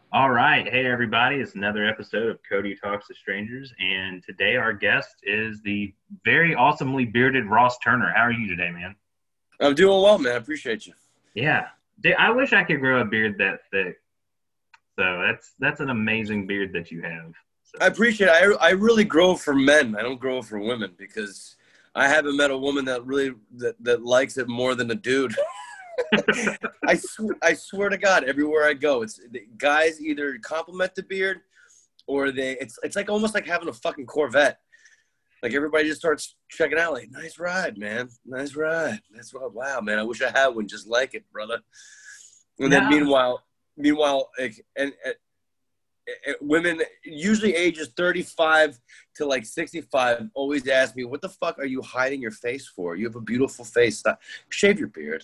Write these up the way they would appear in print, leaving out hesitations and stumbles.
All right. Hey, everybody. It's another episode of Cody Talks to Strangers. And today our guest is the very awesomely bearded Ross Turner. How are you today, man? I'm doing well, man. I appreciate you. Yeah. Dude, I wish I could grow a beard that thick. So that's an amazing beard that you have. I So appreciate it. I really grow for men. I don't grow for women because I haven't met a woman that really that likes it more than a dude. I swear to God, everywhere I go, it's the guys either compliment the beard or it's like almost like having a fucking Corvette. Like everybody just starts checking out, like, nice ride, man. Nice ride. That's wow, man. I wish I had one just like it, brother. And then no. meanwhile, like, women usually ages 35 to like 65 always ask me, what the fuck are you hiding your face for? You have a beautiful face. Stop. Shave your beard.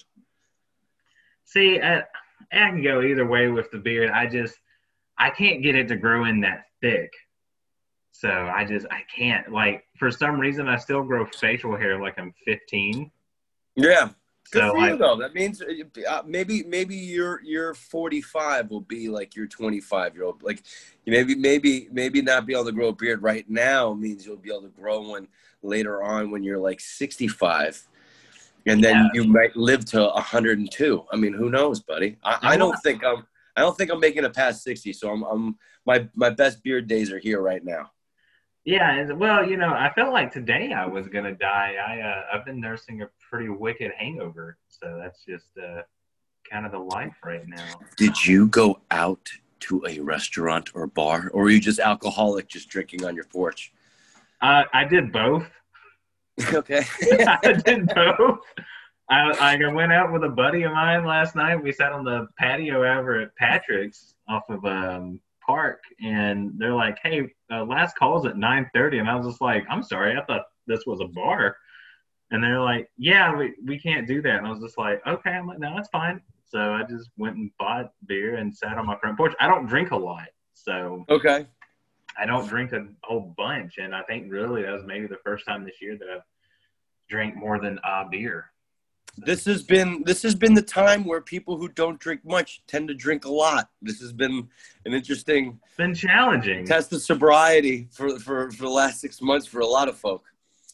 See, I can go either way with the beard. I can't get it to grow in that thick. So I can't. Like, for some reason, I still grow facial hair like I'm 15. Yeah. Good So, for you like, though. That means maybe your 45 will be like your 25-year-old. Like maybe not be able to grow a beard right now means you'll be able to grow one later on when you're like 65. And then yeah. you might live to 102. I mean, who knows, buddy? I No, don't think I'm making it past 60. So my best beard days are here right now. yeah, well, I felt like today I was gonna die. I've been nursing a pretty wicked hangover, so that's just kind of the life right now. Did you go out to a restaurant or bar, or were you just alcoholic, just drinking on your porch? I did both. Okay. I did both. I went out with a buddy of mine last night. We sat on the patio over at Patrick's off of Park, and they're like, "Hey, last call's at 9:30," and I was just like, "I'm sorry, I thought this was a bar." And they're like, "Yeah, we can't do that." And I was just like, "Okay." I'm like, "No, that's fine." So I just went and bought beer and sat on my front porch. I don't drink a lot, so Okay. I don't drink a whole bunch. And I think really that was maybe the first time this year that I've drank more than a beer. So This has been the time where people who don't drink much tend to drink a lot. This has been an interesting it's been challenging. test of sobriety for the last 6 months for a lot of folk.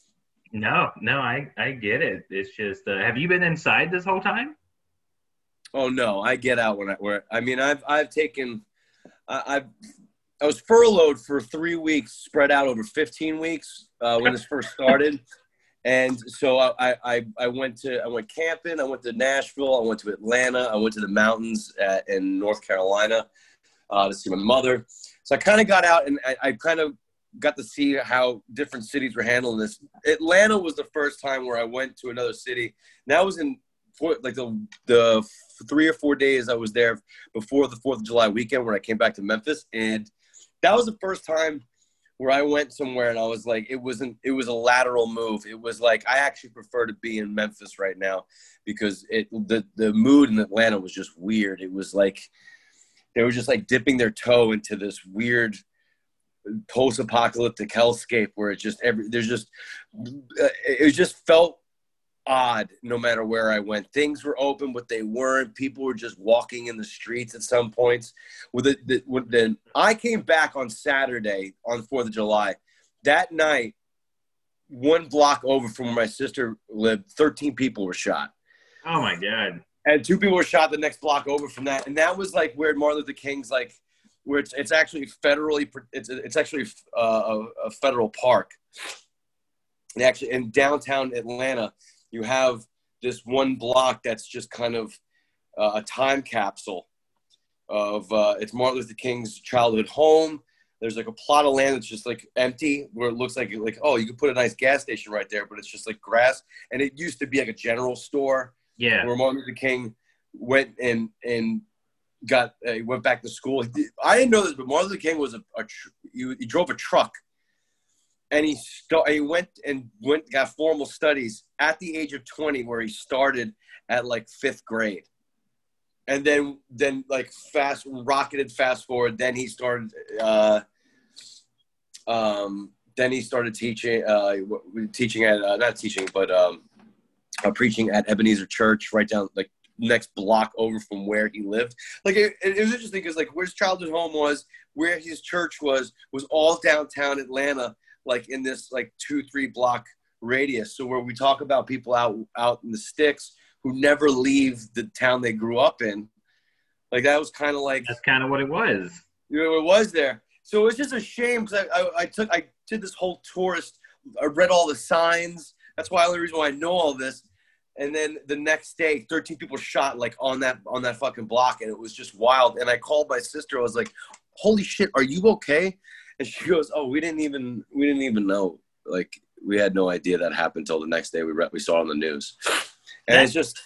No, I get it. It's just, have you been inside this whole time? Oh no, I get out I mean, I've taken, I was furloughed for 3 weeks, spread out over 15 weeks when this first started. And so I went camping. I went to Nashville. I went to Atlanta. I went to the mountains in North Carolina to see my mother. So I kind of got out and I kind of got to see how different cities were handling this. Atlanta was the first time where I went to another city. And that was like the 3 or 4 days I was there before the 4th of July weekend when I came back to Memphis. And that was the first time where I went somewhere and I was like, it was a lateral move. It was like, I actually prefer to be in Memphis right now because the mood in Atlanta was just weird. It was like, they were just like dipping their toe into this weird post-apocalyptic hellscape where it just felt odd no matter where I went. Things were open, but they weren't. People were just walking in the streets at some points. Then I came back on Saturday on 4th of July. That night, one block over from where my sister lived, 13 people were shot. Oh my God. And 2 people were shot the next block over from that. And that was like where Martin Luther King's like, where it's actually federally, it's actually a federal park. And actually in downtown Atlanta, you have this one block that's just kind of a time capsule of it's Martin Luther King's childhood home. There's like a plot of land that's just like empty where it looks like oh, you could put a nice gas station right there, but it's just like grass. And it used to be like a general store Yeah. where Martin Luther King went and he went back to school. I didn't know this, but Martin Luther King was he drove a truck. And he got formal studies at the age of 20, where he started at like 5th grade, and then like fast forward. Then he started teaching at not teaching, but preaching at Ebenezer Church, right down like next block over from where he lived. Like it was interesting because like where his childhood home was, where his church was all downtown Atlanta, like in this like 2-3 block radius. So where we talk about people out in the sticks who never leave the town they grew up in, like that was kind of like that's kind of what it was. You know, it was there. So it was just a shame because I did this whole tourist. I read all the signs. That's why the only reason why I know all this. And then the next day, 13 people shot like on that fucking block, and it was just wild. And I called my sister. I was like, "Holy shit, are you okay?" And she goes, "Oh, we didn't even know. Like we had no idea that happened until the next day. We saw it on the news." And it's just.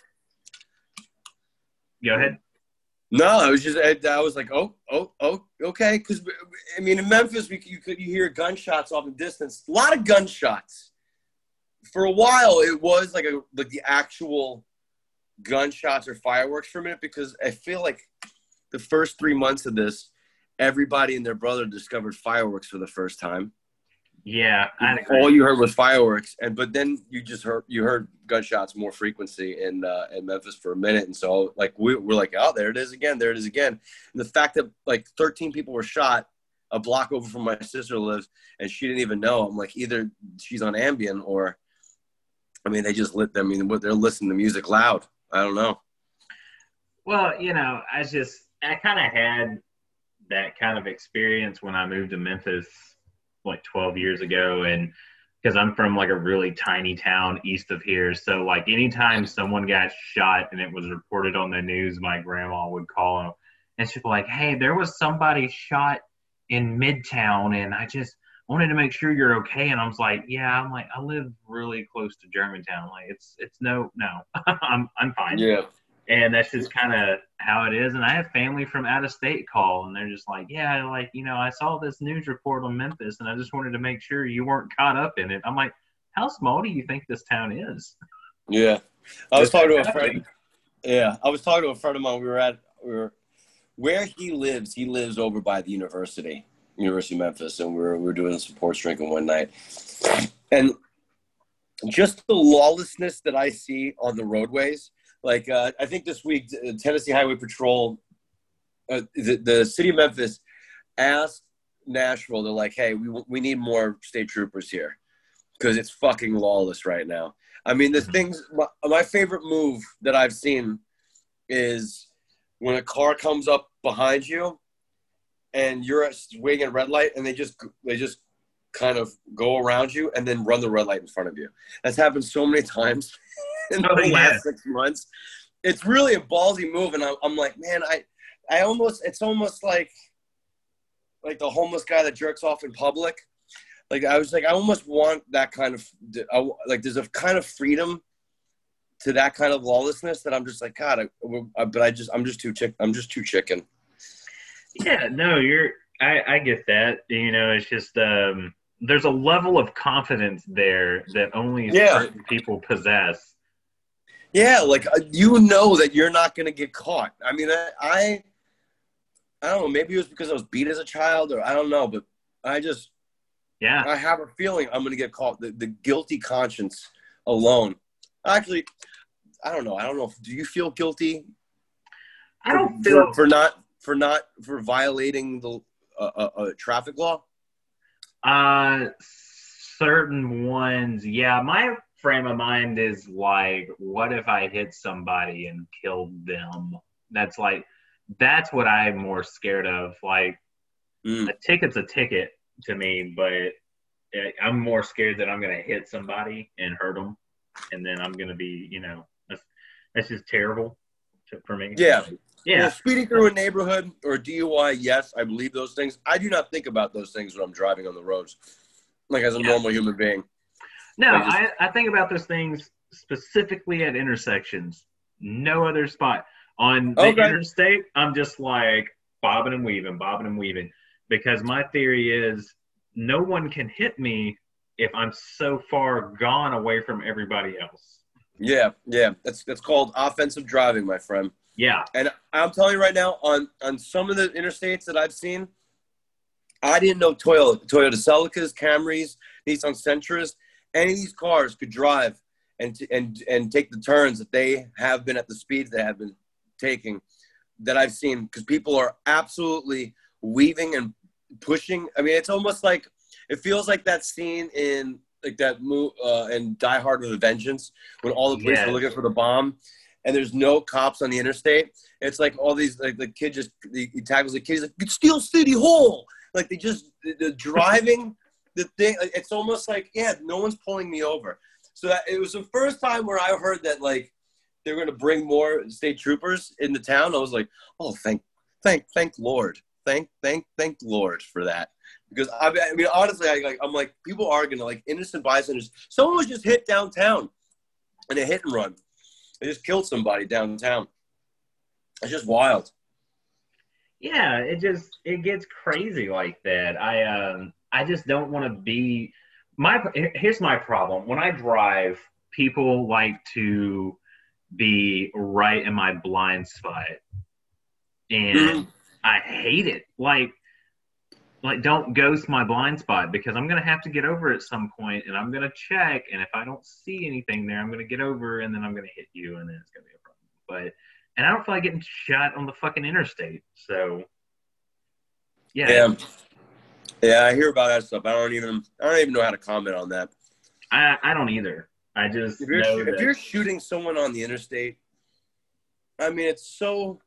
Go ahead. No, I was like, oh, okay. Because, I mean, in Memphis, you hear gunshots off in the distance. A lot of gunshots. For a while, it was like the actual gunshots or fireworks for a minute, because I feel like the first 3 months of this, everybody and their brother discovered fireworks for the first time. Yeah, all you heard was fireworks, but then you heard gunshots more frequency in Memphis for a minute, and so like we're like, oh, there it is again. And the fact that like 13 people were shot a block over from my sister lives, and she didn't even know. I'm like, either she's on Ambien or, I mean, they just they're listening to music loud. I don't know. Well, you know, I kind of had that kind of experience when I moved to Memphis like 12 years ago, and because I'm from like a really tiny town east of here, so like anytime someone got shot and it was reported on the news, my grandma would call them and she'd be like, "Hey, there was somebody shot in Midtown and I just wanted to make sure you're okay." And I was like, "Yeah, I live really close to Germantown, like it's no I'm fine." Yeah. And that's just kind of how it is. And I have family from out of state call, and they're just like, "Yeah, like, you know, I saw this news report on Memphis, and I just wanted to make sure you weren't caught up in it." I'm like, "How small do you think this town is?" Yeah, I was talking to a friend. Yeah, I was talking to a friend of mine. Where he lives over by the University of Memphis, and we were doing some sports drinking one night, and just the lawlessness that I see on the roadways. Like, I think this week, Tennessee Highway Patrol, the city of Memphis asked Nashville, they're like, "Hey, we need more state troopers here because it's fucking lawless right now." I mean, the things, my favorite move that I've seen is when a car comes up behind you and you're waiting at a red light, and they just kind of go around you and then run the red light in front of you. That's happened so many times in the last 6 months. It's really a ballsy move, and I'm like, man, it's almost like the homeless guy that jerks off in public. Like, I was like, I almost want that kind of, like, there's a kind of freedom to that kind of lawlessness that I'm just like, God, I'm just too chicken. Yeah, no, I get that. You know, it's just, there's a level of confidence there that only certain people possess. Yeah, like, you know that you're not going to get caught. I mean, I don't know. Maybe it was because I was beat as a child, or I don't know. But I have a feeling I'm going to get caught. The guilty conscience alone. Actually, I don't know. Do you feel guilty? I don't feel for violating the traffic law. Certain ones, yeah. My frame of mind is like, what if I hit somebody and killed them? That's what I'm more scared of. Like, a ticket's a ticket to me, but I'm more scared that I'm going to hit somebody and hurt them, and then I'm going to be, you know, that's just terrible for me. Yeah. Yeah. Well, speeding through a neighborhood or DUI, yes, I believe those things. I do not think about those things when I'm driving on the roads, like as a normal human being. No, I think about those things specifically at intersections. No other spot. On the interstate, I'm just like bobbing and weaving. Because my theory is no one can hit me if I'm so far gone away from everybody else. Yeah. That's called offensive driving, my friend. Yeah. And I'm telling you right now, on some of the interstates that I've seen, I didn't know Toyota Celicas, Camrys, Nissan Sentras, any of these cars could drive and take the turns that they have been at the speeds they have been taking that I've seen, because people are absolutely weaving and pushing. I mean, it's almost like, it feels like that scene in like that in Die Hard with a Vengeance when all the police are looking for the bomb and there's no cops on the interstate. It's like all these, like the kid he tackles the kid, he's like, Steel City Hall. Like the driving the thing, it's almost like, no one's pulling me over. So it was the first time where I heard that, like, they're going to bring more state troopers in the town. I was like, oh, thank Lord. Thank Lord for that. Because, I mean, honestly, I'm like, people are going to, like, innocent bystanders. Someone was just hit downtown in a hit and run. They just killed somebody downtown. It's just wild. Yeah, it gets crazy like that. I just don't want to be here's my problem. When I drive, people like to be right in my blind spot. And I hate it. Like don't ghost my blind spot, because I'm going to have to get over at some point and I'm going to check. And if I don't see anything there, I'm going to get over and then I'm going to hit you and then it's going to be a problem. And I don't feel like getting shot on the fucking interstate. So, yeah. Yeah, I hear about that stuff. I don't even know how to comment on that. I don't either. I just if you're shooting someone on the interstate, I mean, it's so,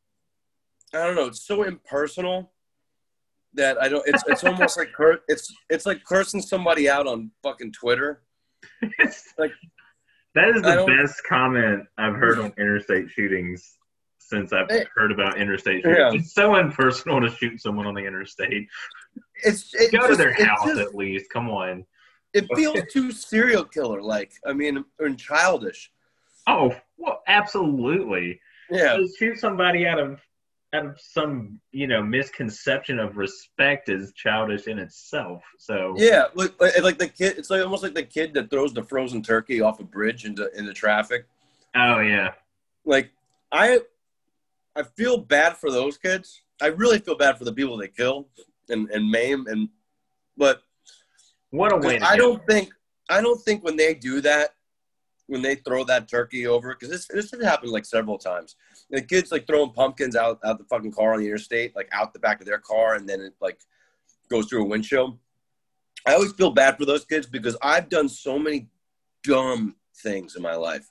I don't know, it's so impersonal that I don't. It's almost like it's like cursing somebody out on fucking Twitter. Like, that is the best comment I've heard on interstate shootings since I've heard about interstate shootings. Yeah. It's so impersonal to shoot someone on the interstate. Go to their house at least. Come on. It feels too serial killer like. I mean, and childish. Oh, well, absolutely. Yeah. To shoot somebody out of some, misconception of respect is childish in itself. So yeah, like the kid. It's like almost like the kid that throws the frozen turkey off a bridge into traffic. Oh yeah. Like I feel bad for those kids. I really feel bad for the people they kill and maim but what a way to I don't think when they do that, when they throw that turkey over, because this has happened like several times. The kids like throwing pumpkins out the fucking car on the interstate, like out the back of their car, and then it like goes through a windshield. I always feel bad for those kids because I've done so many dumb things in my life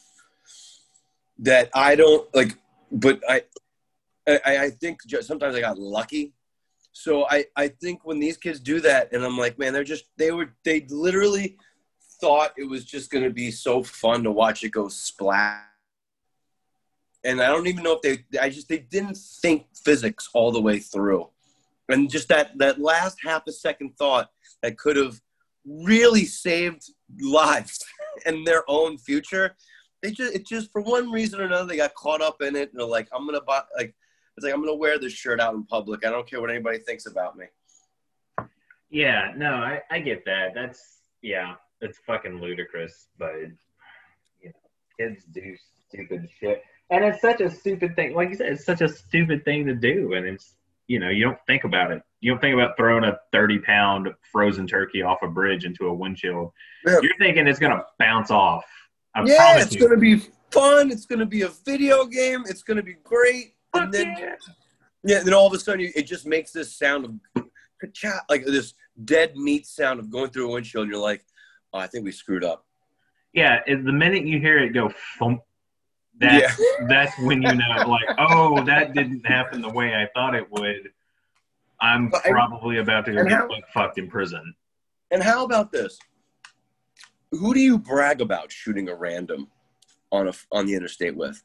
that I don't like. But I think sometimes I got lucky. So I think when these kids do that, and I'm like, man, they literally thought it was just going to be so fun to watch it go splat. And I don't even know if they didn't think physics all the way through. And just that last half a second thought that could have really saved lives and their own future. It just for one reason or another, they got caught up in it. And they're like, I'm going to wear this shirt out in public. I don't care what anybody thinks about me. Yeah, no, I get that. It's fucking ludicrous, but kids do stupid shit. And it's such a stupid thing. Like you said, it's such a stupid thing to do. And it's, you don't think about it. You don't think about throwing a 30-pound frozen turkey off a bridge into a windshield. Yeah. You're thinking it's going to bounce off. It's going to be fun. It's going to be a video game. It's going to be great. And then, then all of a sudden, it just makes this sound of, like this dead meat sound of going through a windshield. And you're like, oh, I think we screwed up. Yeah, the minute you hear it go thump, that's when you know, like, oh, that didn't happen the way I thought it would. I'm probably about to get fucked in prison. And how about this? Who do you brag about shooting a random on the interstate with?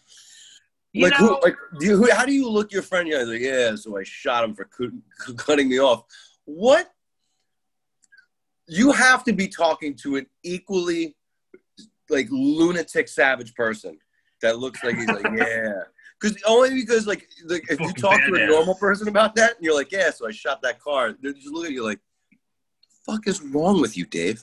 How do you look your friend? You're like, yeah, so I shot him for cutting me off. What? You have to be talking to an equally like lunatic savage person that looks like he's like, yeah. Because like if you talk to a normal person about that and you're like, yeah, so I shot that car, they just look at you like, the fuck is wrong with you, Dave?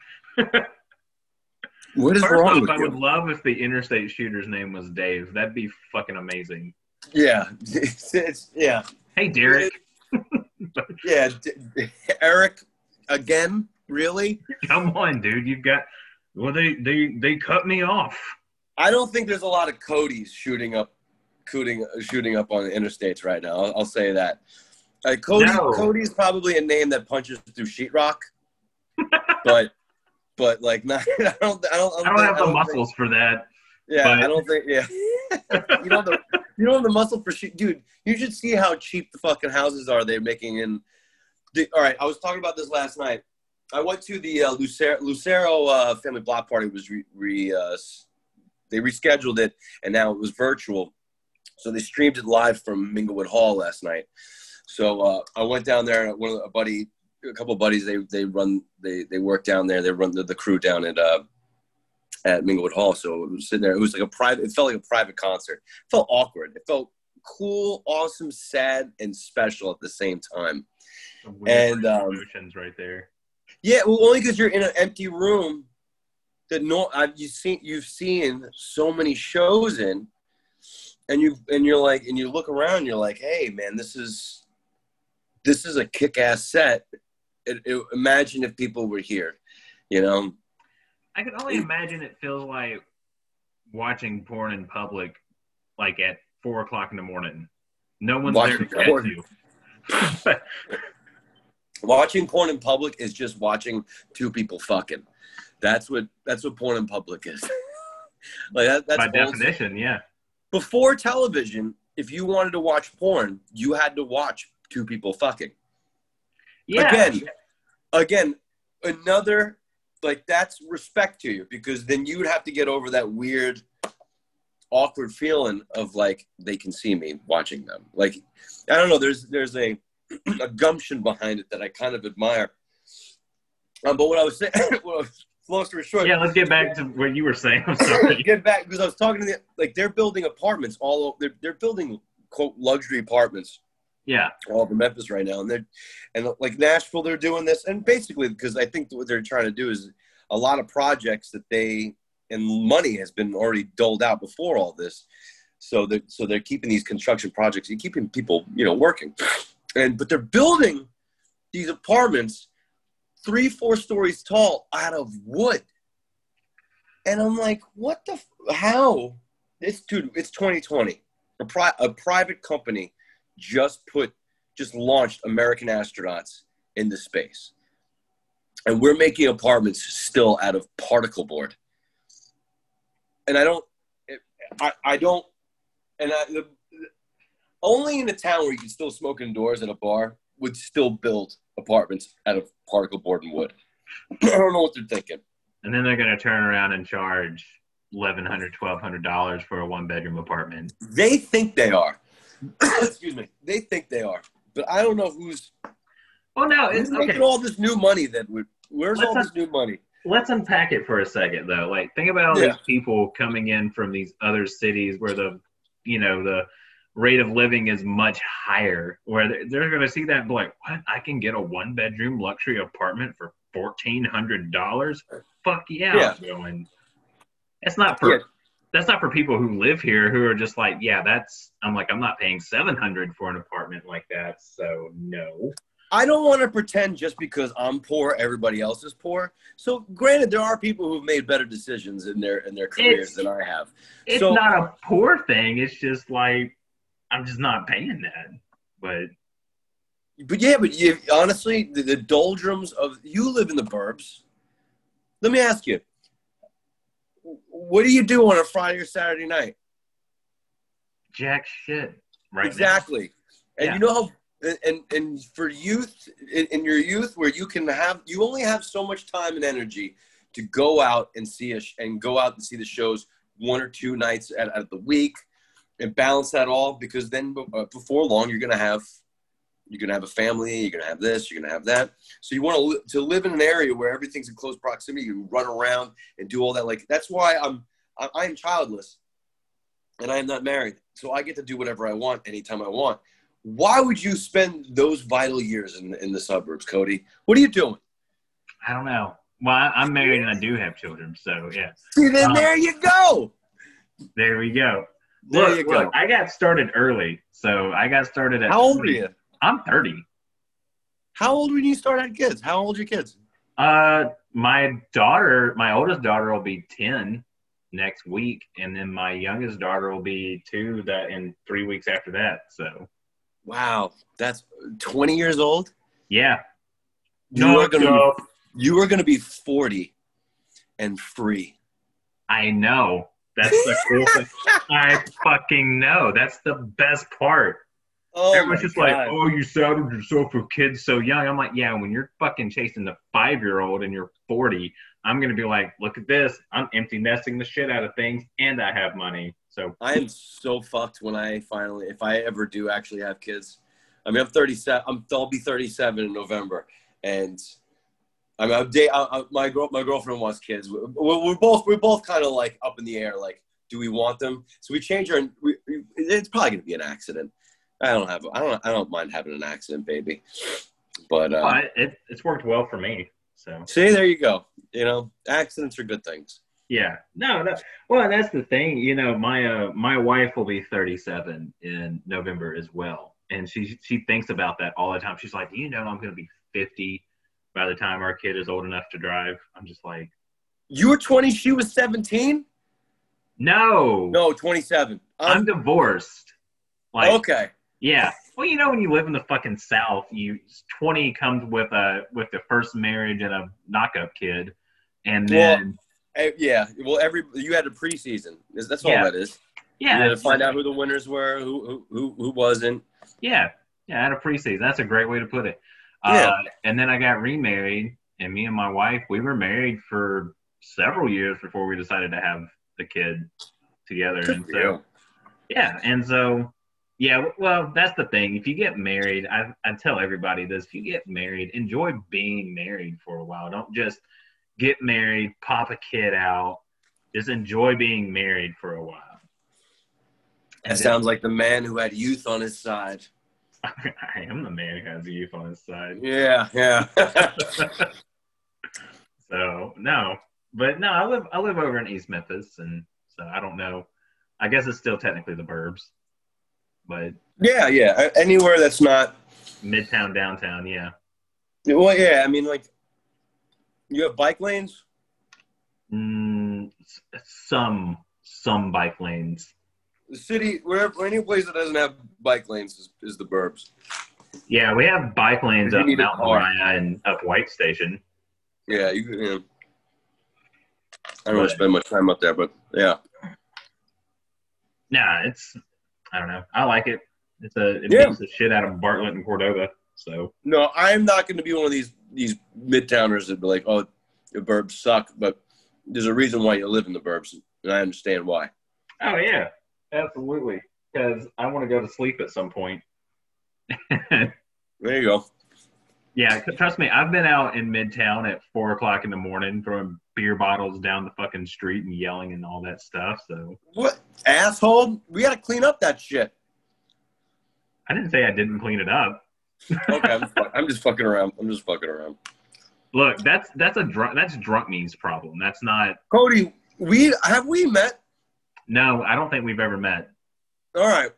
What is wrong with you? I would love if the interstate shooter's name was Dave. That'd be fucking amazing. Yeah. Yeah. Hey, Derek. Yeah. Eric, again? Really? Come on, dude. You've got Well, they cut me off. I don't think there's a lot of Cody's shooting up on the interstates right now. I'll say that. Cody's probably a name that punches through sheetrock, but like not. I don't have the muscles for that. Yeah, but... I don't think. Yeah, you don't have the muscle for sheet, dude. You should see how cheap the fucking houses are they're making in. All right, I was talking about this last night. I went to the Lucero family block party. Was they rescheduled it, and now it was virtual. So they streamed it live from Minglewood Hall last night. So I went down there. A couple of buddies, they work down there. They run the crew down at Minglewood Hall. So it was sitting there. It was like it felt like a private concert. It felt awkward. It felt cool, awesome, sad, and special at the same time. And emotions right there. Yeah, well, only because you're in an empty room that you've seen so many shows in, and you look around, and you're like, hey man, this is a kick-ass set. Imagine if people were here, you know. I can only imagine it feels like watching porn in public, like at 4:00 in the morning. No one's there to catch you. Watching porn in public is just watching two people fucking. That's what porn in public is. Like that's by definition, yeah. Before television, if you wanted to watch porn, you had to watch two people fucking. Yeah. Again, another, like, that's respect to you, because then you would have to get over that weird, awkward feeling of like they can see me watching them. Like, I don't know. There's a gumption behind it that I kind of admire. But what I was saying, long story short. Yeah, let's get back to what you were saying. I'm sorry. Get back, because I was talking to they're building apartments all over. They're building, quote, luxury apartments. Yeah. All over Memphis right now. And like Nashville, they're doing this. And basically, because I think what they're trying to do is a lot of projects and money has been already doled out before all this. So they're keeping these construction projects, you're keeping people, working. But they're building these apartments 3-4 stories tall out of wood. And I'm like, what how? It's 2020. A private company just launched American astronauts into space. And we're making apartments still out of particle board. And only in a town where you can still smoke indoors at a bar would still build apartments out of particle board and wood. I don't know what they're thinking. And then they're going to turn around and charge $1,100, $1,200 for a 1-bedroom apartment. They think they are. Excuse me. They think they are. But I don't know who's... Well, no, it's making all this new money where's all this new money? Let's unpack it for a second, though. Like, think about all these people coming in from these other cities where the rate of living is much higher, where they're going to see that and be like, what? I can get a 1-bedroom luxury apartment for $1,400? Fuck yeah. I'm going. That's not for people who live here who are just like, I'm not paying $700 for an apartment like that. So no. I don't want to pretend just because I'm poor, everybody else is poor. So granted, there are people who've made better decisions in their careers than I have. It's not a poor thing. It's just like, I'm just not paying that. But you honestly, the doldrums of, you live in the burbs. Let me ask you, what do you do on a Friday or Saturday night? Jack shit. Right. Exactly. Now. And you know how, and for youth, in your youth, where you only have so much time and energy to go out and see the shows 1 or 2 nights out of the week and balance that all, because then before long you're gonna have a family, you're gonna have this, you're gonna have that. So you want to live in an area where everything's in close proximity. You can run around and do all that. Like, that's why I'm childless, and I am not married, so I get to do whatever I want anytime I want. Why would you spend those vital years in the suburbs, Cody? What are you doing? I don't know. Well, I'm married and I do have children, so yeah. See, then there you go. There we go. Look, I got started early, so I got started at. How old are you? I'm 30. How old when you start having kids? How old are your kids? My oldest daughter will be 10 next week, and then my youngest daughter will be 2 that in 3 weeks after that. So, Wow, that's 20 years old. yeah. You No, are gonna be no. you are gonna be 40 and free. I know. That's the cool thing. I fucking know. That's the best part. Oh Everyone's my just like, God. "Oh, you saddled yourself with kids so young." I'm like, "Yeah, when you're fucking chasing the 5-year-old and you're 40, I'm gonna be like, look at this. I'm empty nesting the shit out of things, and I have money." So, I am so fucked when if I ever do actually have kids. I mean, I'm 37. I'll be 37 in November, and I mean, my girlfriend wants kids. We're both kind of like up in the air. Like, do we want them? So we change our. It's probably gonna be an accident. I don't mind having an accident, baby. But it's worked well for me. So. see, there you go. You know, accidents are good things. Yeah, no, no. Well, that's the thing. My wife will be 37 in November as well, and she thinks about that all the time. She's like, I'm going to be 50 by the time our kid is old enough to drive. I'm just like, You were 20. She was 17. no, No, 27. I'm divorced. Like, Okay. yeah. Well, when you live in the fucking South, 20 comes with the first marriage and a knockup kid, and Well, then yeah. Well, you had a preseason. That's all yeah, that is. You yeah, had to find out who the winners were, who wasn't. yeah, yeah, at a preseason. That's a great way to put it. Yeah. And then I got remarried, and me and my wife, we were married for several years before we decided to have the kid together. Good And for so, you. yeah, and so, yeah, well, that's the thing. If you get married, I tell everybody this: if you get married, enjoy being married for a while. Don't just get married, pop a kid out. Just enjoy being married for a while. That And then sounds like the man who had youth on his side. I am the man who has the youth on his side. Yeah, yeah. So no, but no, I live over in East Memphis, and so I don't know. I guess it's still technically the burbs, but Yeah, yeah. Anywhere that's not. Midtown, downtown, yeah. Well, yeah. I mean, like, you have bike lanes. Mm, some bike lanes. The city, wherever, any place that doesn't have bike lanes is the burbs. Yeah, we have bike lanes If you up need a Mount car. Moriah and up White Station. Yeah, I don't really But spend much time up there, but yeah. nah, I don't know. I like it. It Yeah. beats the shit out of Bartlett and Cordova. So No, I'm not going to be one of these midtowners that be like, oh, the burbs suck. But there's a reason why you live in the burbs, and I understand why. oh yeah, absolutely. Because I want to go to sleep at some point. There you go. Yeah, trust me, I've been out in Midtown at 4 o'clock in the morning throwing beer bottles down the fucking street and yelling and all that stuff. So What, asshole? We got to clean up that shit. I didn't say I didn't clean it up. Okay, I'm just fucking around. I'm just fucking around. Look, that's drunk me's problem. That's not. Cody, have we met? No, I don't think we've ever met. All right.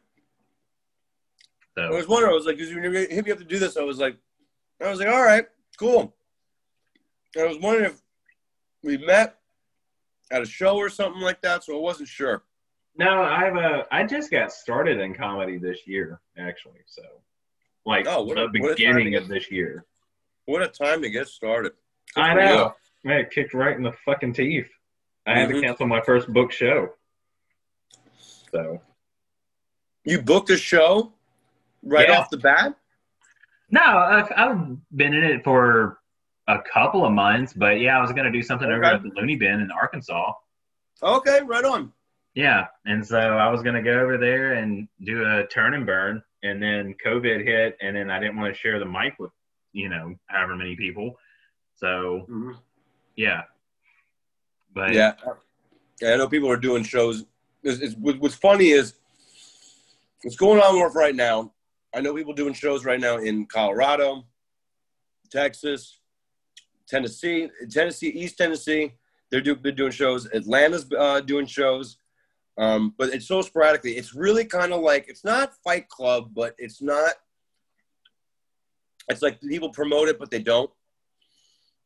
I So was wondering. I was like, 'cause you hit me up to do this. I was like, all right, cool. I was wondering if we met at a show or something like that, so I wasn't sure. no, I just got started in comedy this year, actually. So like the beginning of this year. What a time to get started. Good I for you. know. I got kicked right in the fucking teeth. I had to cancel my first book show. So You booked a show right off the bat? no, I've been in it for a couple of months, but yeah, I was gonna do something over at the Looney Bin in Arkansas. Okay, right on. Yeah, and so I was gonna go over there and do a turn and burn, and then COVID hit, and then I didn't want to share the mic with however many people. So yeah, but yeah, I know people are doing shows. What's funny is what's going on with right now. I know people doing shows right now in Colorado, Texas, Tennessee, East Tennessee. They're doing shows. Atlanta's doing shows, but it's so sporadically. It's really kind of like, it's not Fight Club, but it's not. It's like people promote it, but they don't.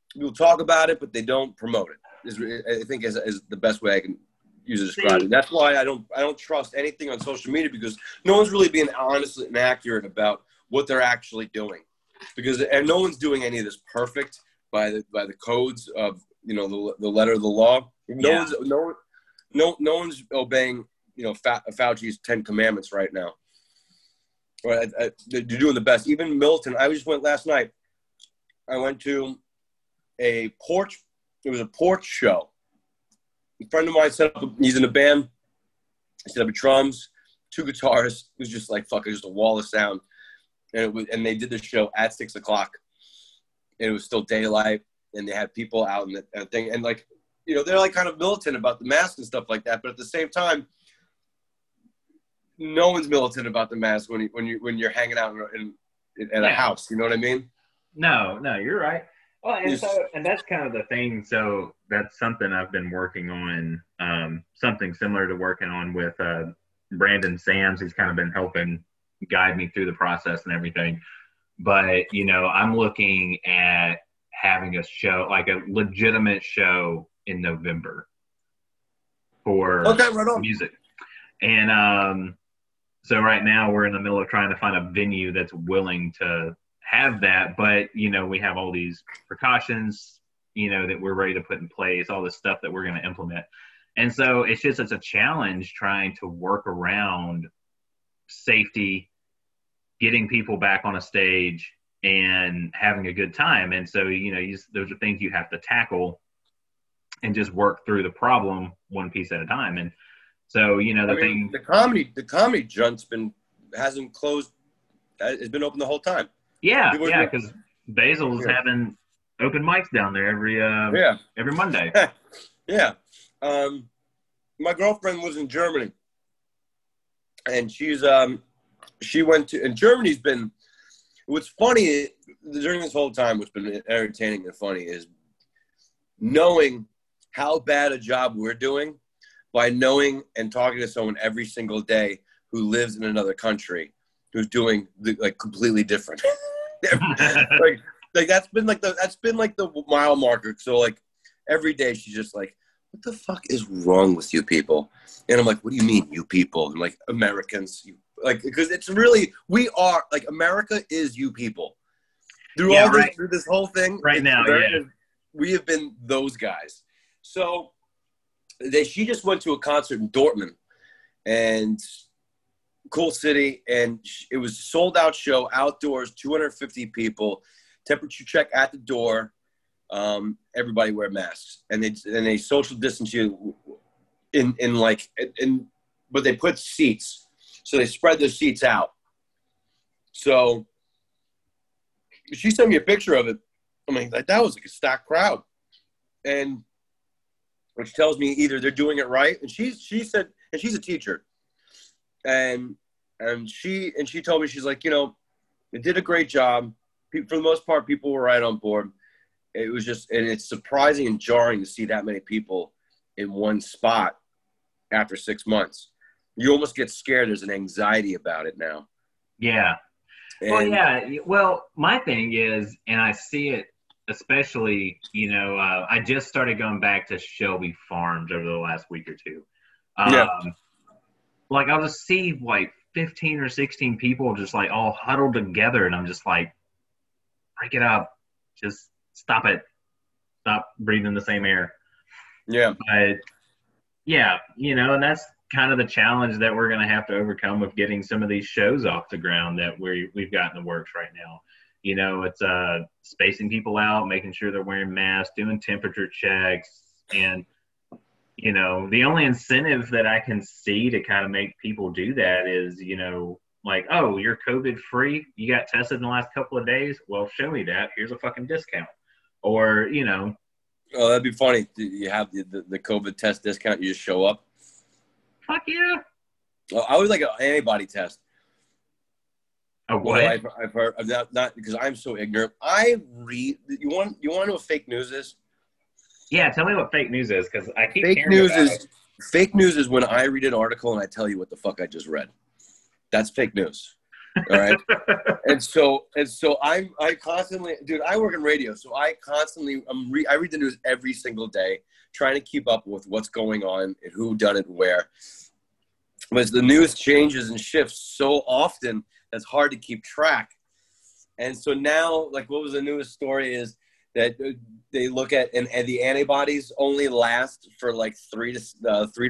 People talk about it, but they don't promote it. I think is the best way I can use to describe it. That's why I don't trust anything on social media, because no one's really being honest and accurate about what they're actually doing. And no one's doing any of this perfect by the codes of the letter of the law. No one's obeying Fauci's 10 commandments right now. Right, they're doing the best. Even Milton. I just went last night. I went to a porch. It was a porch show. A friend of mine set up. He's in a band. He set up drums, 2 guitars. It was just like just a wall of sound. And they did the show at 6 o'clock. And it was still daylight. And they had people out in the thing. And they're like kind of militant about the mask and stuff like that. But at the same time, no one's militant about the mask when you're hanging out in a house. You know what I mean? No, you're right. Well, and that's kind of the thing. So that's something I've been working on, something similar to working on with Brandon Sams. He's kind of been helping guide me through the process and everything. But, I'm looking at having a show, like a legitimate show in November for music. And so right now we're in the middle of trying to find a venue that's willing to have that. But, we have all these precautions, that we're ready to put in place, all this stuff that we're going to implement. And so it's a challenge trying to work around safety, getting people back on a stage and having a good time. And so, those are things you have to tackle and just work through the problem one piece at a time. And so, the comedy junt's hasn't closed. It's been open the whole time. Yeah. Because Basil's having open mics down there every Monday. Yeah. My girlfriend was in Germany, and she went to, and Germany's been, what's funny during this whole time, what's been entertaining and funny is knowing how bad a job we're doing by knowing and talking to someone every single day who lives in another country who's doing completely different. That's been the mile marker. So every day she's just like, what the fuck is wrong with you people? And I'm like, what do you mean you people? And Americans, because it's really, we are America is you people through this whole thing right now. We have been those guys. So she just went to a concert in Dortmund, and cool city, and it was a sold out show, outdoors, 250 people, temperature check at the door. Everybody wear masks, and they social distance you but they put seats, so they spread the seats out. So she sent me a picture of it. I mean, that was a stacked crowd, and which tells me either they're doing it right. And she said, and she's a teacher, and she told me, she's like, it did a great job. For the most part, people were right on board. It was just, and it's surprising and jarring to see that many people in one spot after 6 months. You almost get scared. There's an anxiety about it now. Yeah. Well, my thing is, and I see it, especially, I just started going back to Shelby Farms over the last week or two. I'll just see 15 or 16 people just all huddled together, and I'm just like, break it up. Just stop it. Stop breathing the same air. Yeah. But yeah, and that's kind of the challenge that we're going to have to overcome with getting some of these shows off the ground that we've got in the works right now. It's spacing people out, making sure they're wearing masks, doing temperature checks. And, the only incentive that I can see to kind of make people do that is, oh, you're COVID free. You got tested in the last couple of days. Well, show me that. Here's a fucking discount. Or, Oh, that'd be funny. You have the COVID test discount. You just show up. Fuck yeah. Well, I would like an antibody test. A what? I've heard not because I'm so ignorant. I read. You want to know what fake news is? Yeah, tell me what fake news is, because I keep fake hearing news about is it. Fake news is when I read an article and I tell you what the fuck I just read. That's fake news. All right. And so I constantly, dude, I work in radio. So I constantly, I read the news every single day, trying to keep up with what's going on and who done it where. But the news changes and shifts so often, that's hard to keep track. And so now, like, what was the newest story is that they look at, and the antibodies only last for like 3 to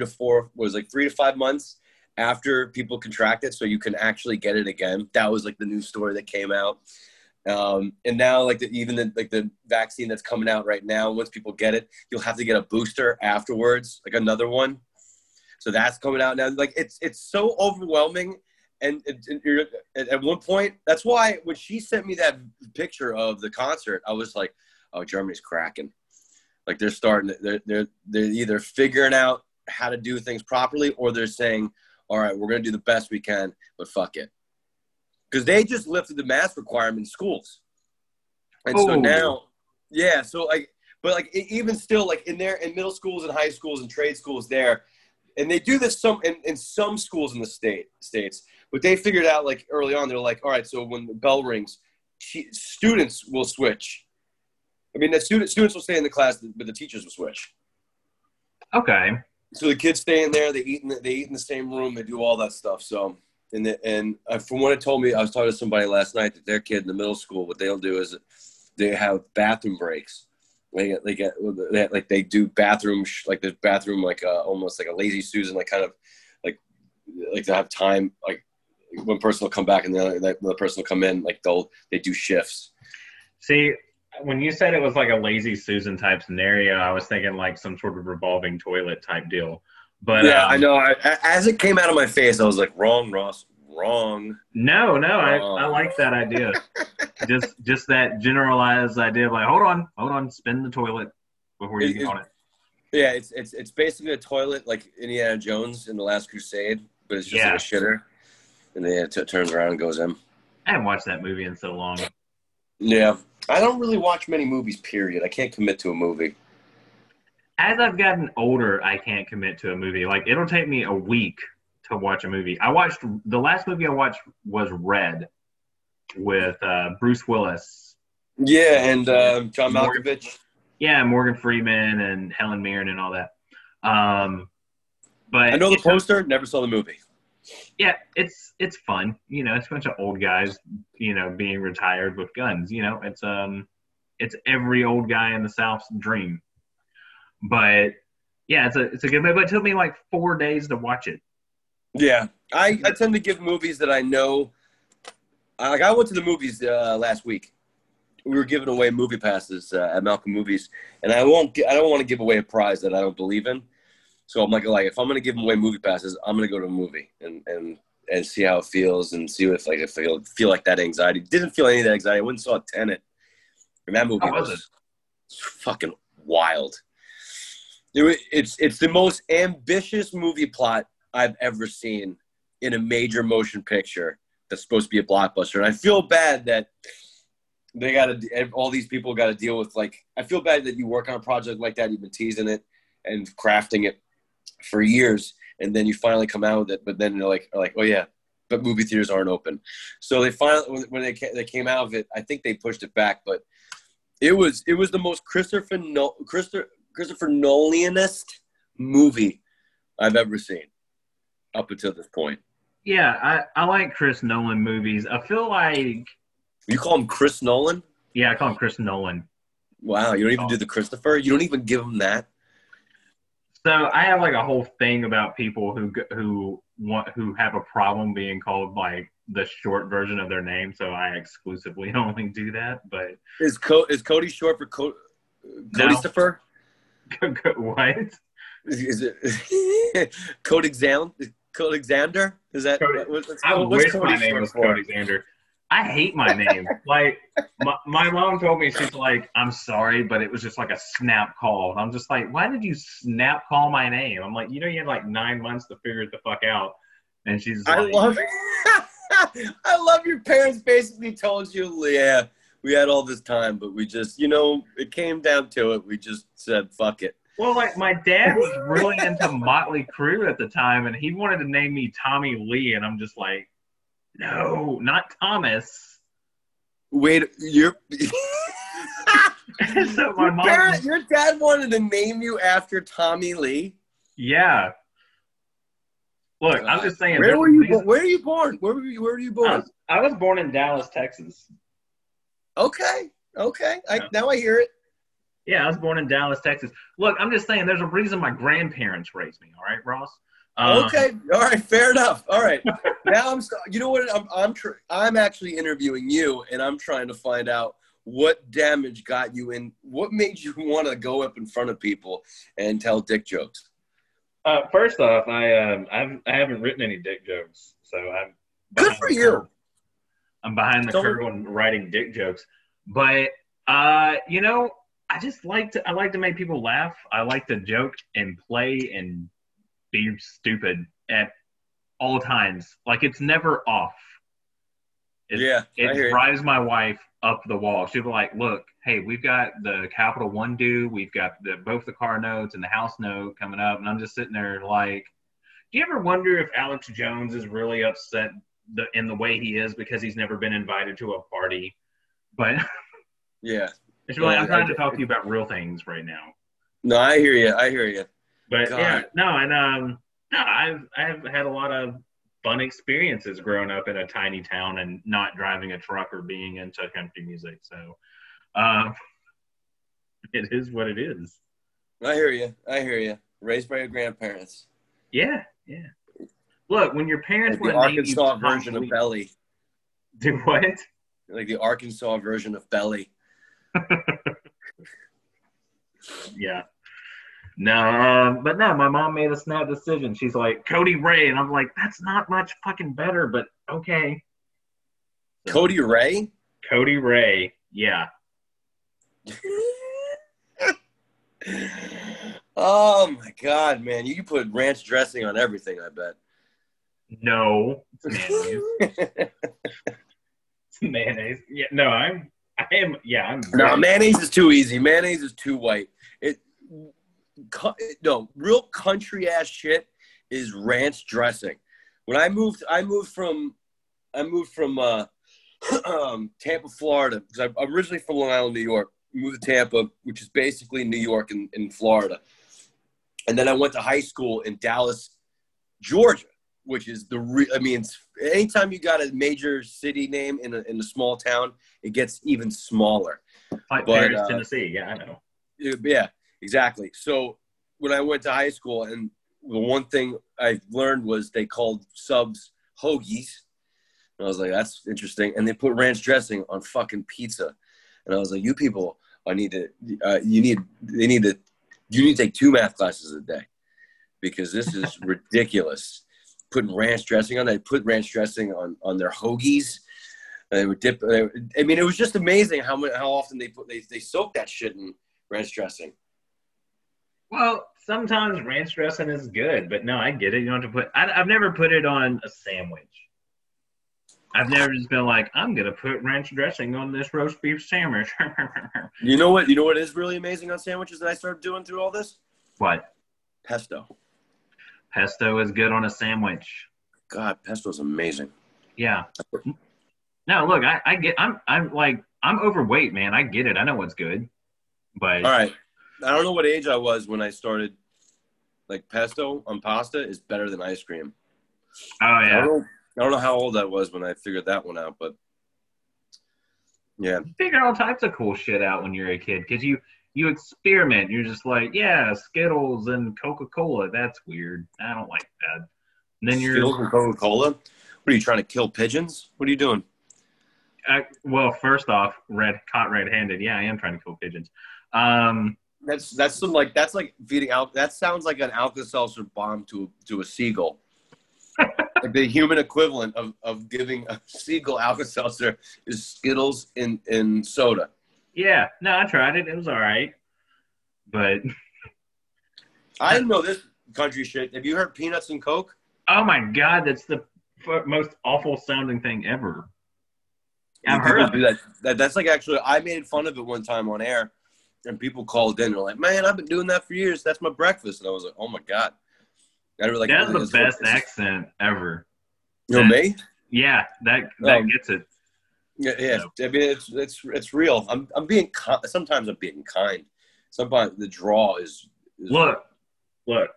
5 months after people contract it, so you can actually get it again. That was like the news story that came out. And now, like, even the vaccine that's coming out right now, once people get it, you'll have to get a booster afterwards, like another one. So that's coming out now. Like, it's so overwhelming. And you're, at one point, that's why when she sent me that picture of the concert, I was like, "Oh, Germany's cracking! Like, they're starting. They're either figuring out how to do things properly, or they're saying, all right, we're gonna do the best we can, but fuck it," because they just lifted the mask requirement in schools, and so now, yeah. So like, but like even still, like in middle schools and high schools and trade schools there, and they do this in some schools in the states. But they figured out, like, early on, they're like, all right, so when the bell rings, students will switch. I mean, the students will stay in the class, but the teachers will switch. Okay. So the kids stay in there. They eat in the same room. They do all that stuff. So, and from what it told me, I was talking to somebody last night that their kid in the middle school, what they'll do is they have bathroom breaks. They do bathroom, like this bathroom, like almost like a lazy Susan, like kind of like to have time, like one person will come back and the other person will come in, like they do shifts. See, when you said it was like a lazy Susan type scenario, I was thinking like some sort of revolving toilet type deal. But yeah, I know. As it came out of my face, I was like, "Wrong, Ross. Wrong." No, wrong. I like that idea. just that generalized idea of like, hold on, spin the toilet before you get on it. Yeah, it's basically a toilet like Indiana Jones in The Last Crusade, but it's just like a shitter, and then it turns around and goes in. I haven't watched that movie in so long. Yeah, I don't really watch many movies. Period. I can't commit to a movie. As I've gotten older, I can't commit to a movie. Like, it'll take me a week to watch a movie. The last movie I watched was Red with Bruce Willis. Yeah, and John Malkovich. Yeah, Morgan Freeman and Helen Mirren and all that. But I know the poster, never saw the movie. Yeah, it's fun. You know, it's a bunch of old guys, you know, being retired with guns. You know, it's every old guy in the South's dream. But yeah, it's a good movie. But it took me like 4 days to watch it. Yeah, I tend to give movies that I know. Like, I went to the movies last week. We were giving away movie passes at Malcolm Movies, and I don't want to give away a prize that I don't believe in. So I'm like if I'm going to give away movie passes, I'm going to go to a movie and see how it feels and see if I feel like that anxiety. Didn't feel any of that anxiety. I went and saw Tenet, and that movie was fucking wild. It's the most ambitious movie plot I've ever seen in a major motion picture that's supposed to be a blockbuster. And I feel bad that all these people got to deal with, like, I feel bad that you work on a project like that, you've been teasing it and crafting it for years, and then you finally come out with it, but then they're like, oh yeah, but movie theaters aren't open. So they finally, when they came out of it, I think they pushed it back, but it was the most Christopher Nolanist movie I've ever seen up until this point. Yeah, I like Chris Nolan movies. I feel like... You call him Chris Nolan? Yeah, I call him Chris Nolan. Wow, you don't even do the Christopher? You don't even give him that? So I have like a whole thing about people who have a problem being called like the short version of their name. So I exclusively only do that. But is Cody short for Cody-stopher? What? Is it Codexander? Is that? I wish my name was Codexander. I hate my name. Like, my mom told me, she's like, I'm sorry, but it was just like a snap call. And I'm just like, why did you snap call my name? I'm like, you know, you had like 9 months to figure it the fuck out. And she's like, I love your parents basically told you, yeah, we had all this time, but we just, you know, it came down to it. We just said, fuck it. Well, like, my dad was really into Motley Crue at the time, and he wanted to name me Tommy Lee. And I'm just like, No, not Thomas. Wait, you're. So my mom. Your dad wanted to name you after Tommy Lee. Yeah. Look, I'm just saying. Where were you? Where are you born? Where were you born? I was born in Dallas, Texas. Okay. Now I hear it. Yeah, I was born in Dallas, Texas. Look, I'm just saying. There's a reason my grandparents raised me. All right, Ross. Okay. All right. Fair enough. All right. Now you know what? I'm actually interviewing you, and I'm trying to find out what damage got you in. What made you want to go up in front of people and tell dick jokes? First off, I haven't written any dick jokes, so I'm good for you. I'm behind the curve on writing dick jokes, but you know, I like to make people laugh. I like to joke and play and be stupid at all times. Like, it's never off. It drives my wife up the wall. She'll be like, look, hey, we've got the Capital One due. We've got both the car notes and the house note coming up. And I'm just sitting there like, do you ever wonder if Alex Jones is really upset in the way he is because he's never been invited to a party? But yeah. She'll be like, I'm trying to talk to you about real things right now. No, I hear you. But God. Yeah, no, and no, I've had a lot of fun experiences growing up in a tiny town and not driving a truck or being into country music. So, it is what it is. I hear you. Raised by your grandparents. Yeah. Look, when your parents like the Arkansas version of Belly. Do what? Like the Arkansas version of Belly. Yeah. No, but no, my mom made a snap decision. She's like, Cody Ray. And I'm like, that's not much fucking better, but okay. So, Cody Ray? Cody Ray, yeah. Oh, my God, man. You can put ranch dressing on everything, I bet. No. It's mayonnaise. It's mayonnaise. Yeah, no, I'm No, mayonnaise is too easy. Mayonnaise is too white. No, real country ass shit is ranch dressing. When I moved from Tampa, Florida, because I'm originally from Long Island, New York. Moved to Tampa, which is basically New York in Florida, and then I went to high school in Dallas, Georgia, which is anytime you got a major city name in a small town, it gets even smaller. Like Paris, Tennessee, yeah, I know. Yeah. Exactly. So when I went to high school, and the one thing I learned was they called subs hoagies. And I was like, that's interesting. And they put ranch dressing on fucking pizza. And I was like, you people, you need to take 2 math classes a day, because this is ridiculous. Putting ranch dressing on, they put ranch dressing on their hoagies. They would dip. It was just amazing how often they soak that shit in ranch dressing. Well, sometimes ranch dressing is good, but no, I get it. You don't have to I've never put it on a sandwich. I've never just been like, I'm going to put ranch dressing on this roast beef sandwich. You know what is really amazing on sandwiches that I started doing through all this? What? Pesto. Pesto is good on a sandwich. God, pesto is amazing. Yeah. No, look, I'm overweight, man. I get it. I know what's good. But all right. I don't know what age I was when I started. Like, pesto on pasta is better than ice cream. Oh, yeah. I don't know how old I was when I figured that one out, but yeah. You figure all types of cool shit out when you're a kid, because you experiment. You're just like, yeah, Skittles and Coca-Cola. That's weird. I don't like that. And then Skittles and Coca-Cola? What are you, trying to kill pigeons? What are you doing? Well, first off, caught red-handed. Yeah, I am trying to kill pigeons. That's like feeding out. That sounds like an Alka-Seltzer bomb to a seagull. Like the human equivalent of giving a seagull Alka-Seltzer is Skittles in soda. Yeah, no, I tried it. It was all right, but I didn't know this country shit. Have you heard Peanuts and Coke? Oh my God, that's the most awful sounding thing ever. I've heard of it. That's like, actually, I made fun of it one time on air, and people called in. They're like, "Man, I've been doing that for years. That's my breakfast." And I was like, "Oh my God." That's the best accent ever. You know me? Yeah, that gets it. Yeah. So. I mean, it's real. I'm being sometimes I'm being kind. Sometimes the draw is look. Real.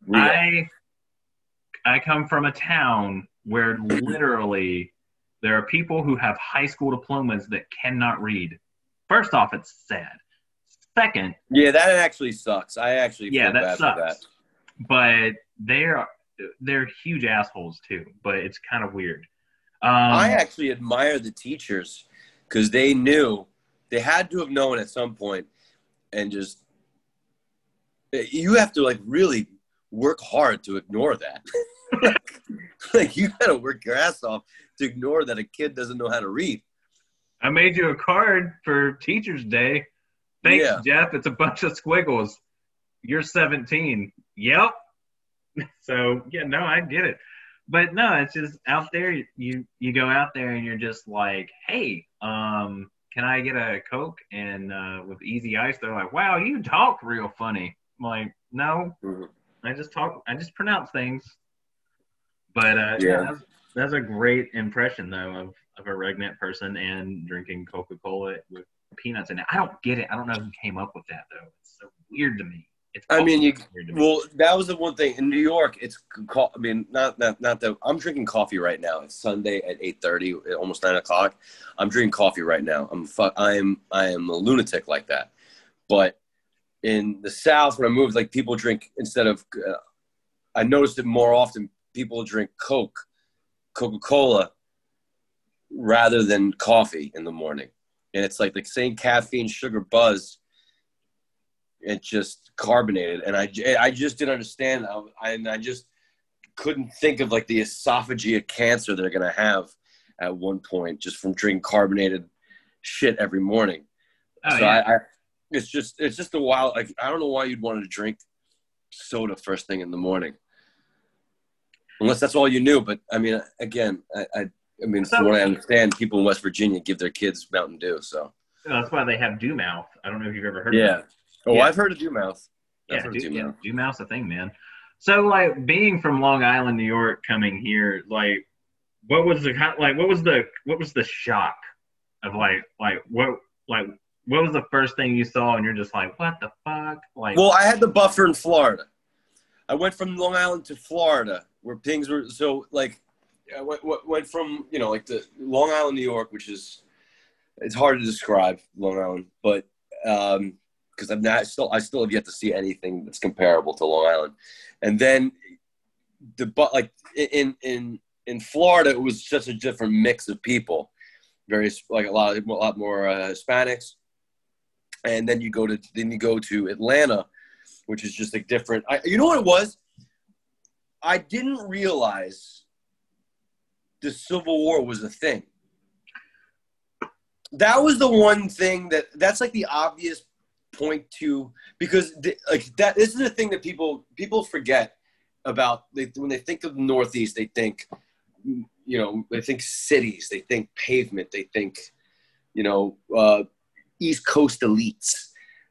I come from a town where literally there are people who have high school diplomas that cannot read. First off, it's sad. Second, yeah, that actually sucks. I actually feel bad sucks. for that. But they're huge assholes too. But it's kind of weird. I actually admire the teachers because they had to have known at some point, and just you have to like really work hard to ignore that. like you got to work your ass off to ignore that a kid doesn't know how to read. I made you a card for Teacher's Day. Thanks, Jeff. It's a bunch of squiggles. You're 17. Yep. So, yeah, no, I get it. But no, it's just out there. You go out there and you're just like, hey, can I get a Coke? And with easy ice, they're like, wow, you talk real funny. I'm like, no, I just pronounce things. But that's a great impression, though, of a Regnet person and drinking Coca-Cola with peanuts in it. I don't get it. I don't know who came up with that, though. It's so weird to me. That was the one thing in New York. Not that I'm drinking coffee right now. It's Sunday at 8:30, almost 9 o'clock. I'm drinking coffee right now. I am a lunatic like that. But in the South, when I moved, like people drink instead of. I noticed it more often. People drink Coca-Cola, rather than coffee in the morning, and it's like the same caffeine, sugar buzz. It's just carbonated, and I just didn't understand. I just couldn't think of like the esophageal cancer they're gonna have at one point just from drinking carbonated shit every morning. It's just a wild. Like I don't know why you'd want to drink soda first thing in the morning, unless that's all you knew. But I mean, again, from what I understand, people in West Virginia give their kids Mountain Dew. So that's why they have Dew Mouth. I don't know if you've ever heard of that. Oh, yeah. I've heard of Dew Mouth. Dew Mouth's a thing, man. So, like, being from Long Island, New York, coming here, like, what was the shock of what was the first thing you saw, and you're just like, what the fuck? Like, well, I had the buffer in Florida. I went from Long Island to Florida, where things were so like. I went from like the Long Island, New York, which is it's hard to describe Long Island, but because I still have yet to see anything that's comparable to Long Island, and then in Florida it was just a different mix of people, various like a lot more Hispanics, and then you go to Atlanta, which is just like different. You know what it was? I didn't realize the Civil War was a thing. That was the one thing that's like the obvious point to, because this is the thing that people forget about. When they think of the Northeast, they think, they think cities, they think pavement, they think, East Coast elites.